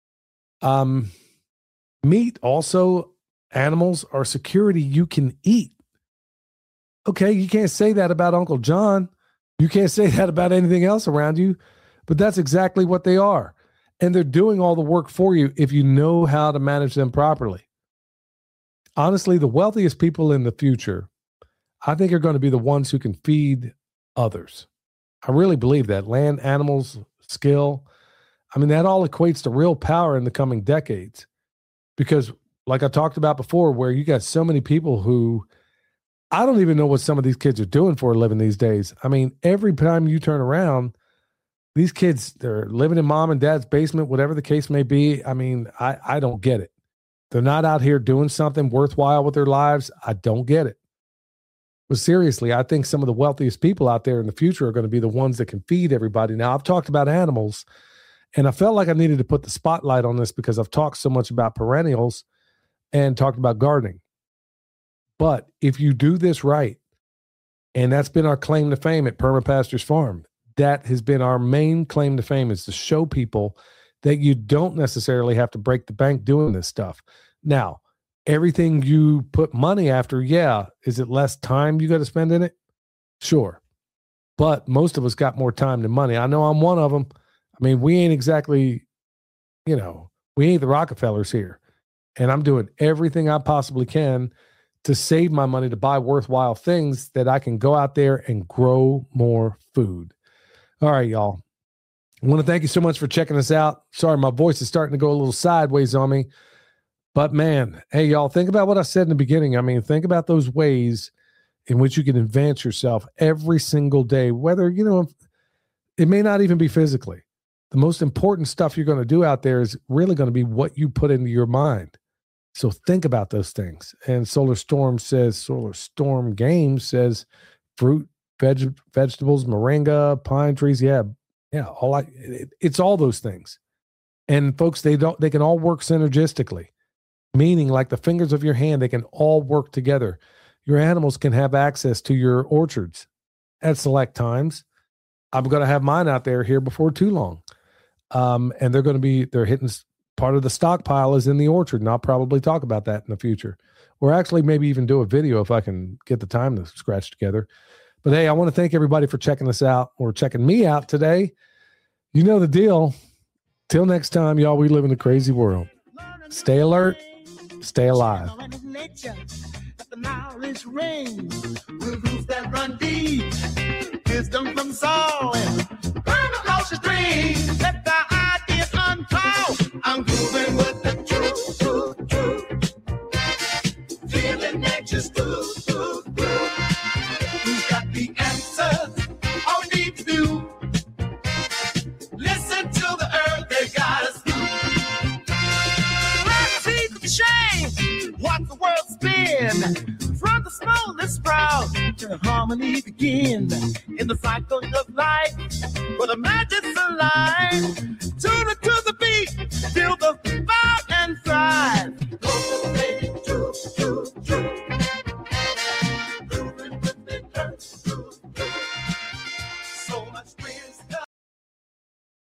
Meat also, animals are security you can eat. Okay, you can't say that about Uncle John. You can't say that about anything else around you, but that's exactly what they are. And they're doing all the work for you if you know how to manage them properly. Honestly, the wealthiest people in the future, I think, are going to be the ones who can feed others. I really believe that. Land, animals, skill. I mean, that all equates to real power in the coming decades. Because like I talked about before, where you got so many people who, I don't even know what some of these kids are doing for a living these days. I mean, every time you turn around, these kids, they're living in mom and dad's basement, whatever the case may be. I mean, I don't get it. They're not out here doing something worthwhile with their lives. I don't get it. But seriously, I think some of the wealthiest people out there in the future are going to be the ones that can feed everybody. Now, I've talked about animals, and I felt like I needed to put the spotlight on this because I've talked so much about perennials and talked about gardening. But if you do this right, and that's been our claim to fame at Permapastures Farm, that has been our main claim to fame, is to show people that you don't necessarily have to break the bank doing this stuff. Now, everything you put money after, yeah, is it less time you got to spend in it? Sure. But most of us got more time than money. I know I'm one of them. I mean, we ain't exactly, we ain't the Rockefellers here. And I'm doing everything I possibly can to save my money to buy worthwhile things that I can go out there and grow more food. All right, y'all. I want to thank you so much for checking us out. Sorry, my voice is starting to go a little sideways on me. But man, hey, y'all, think about what I said in the beginning. I mean, think about those ways in which you can advance yourself every single day, whether, it may not even be physically. The most important stuff you're going to do out there is really going to be what you put into your mind. So think about those things. And Solar Storm Games says fruit, vegetables, moringa, pine trees. Yeah. It's all those things. And folks, they can all work synergistically, meaning like the fingers of your hand, they can all work together. Your animals can have access to your orchards at select times. I'm going to have mine out there here before too long. And they're hitting part of the stockpile is in the orchard. And I'll probably talk about that in the future, or actually maybe even do a video if I can get the time to scratch together. But hey, I want to thank everybody for checking us out or checking me out today. You know the deal. Till next time, y'all, we live in a crazy world. Stay alert. Stay alive. The knowledge ring with roots that run deep. Wisdom from soul and burn across the stream. Let the ideas unfold. I'm grooving with the truth. Feeling nature's good. We've got the answers. All we need to do. Listen to the earth, they got us through. Let's see the change. Watch the world spin. From the smallest sprout to harmony begin in the cycle of life. Where the magic's alive. To the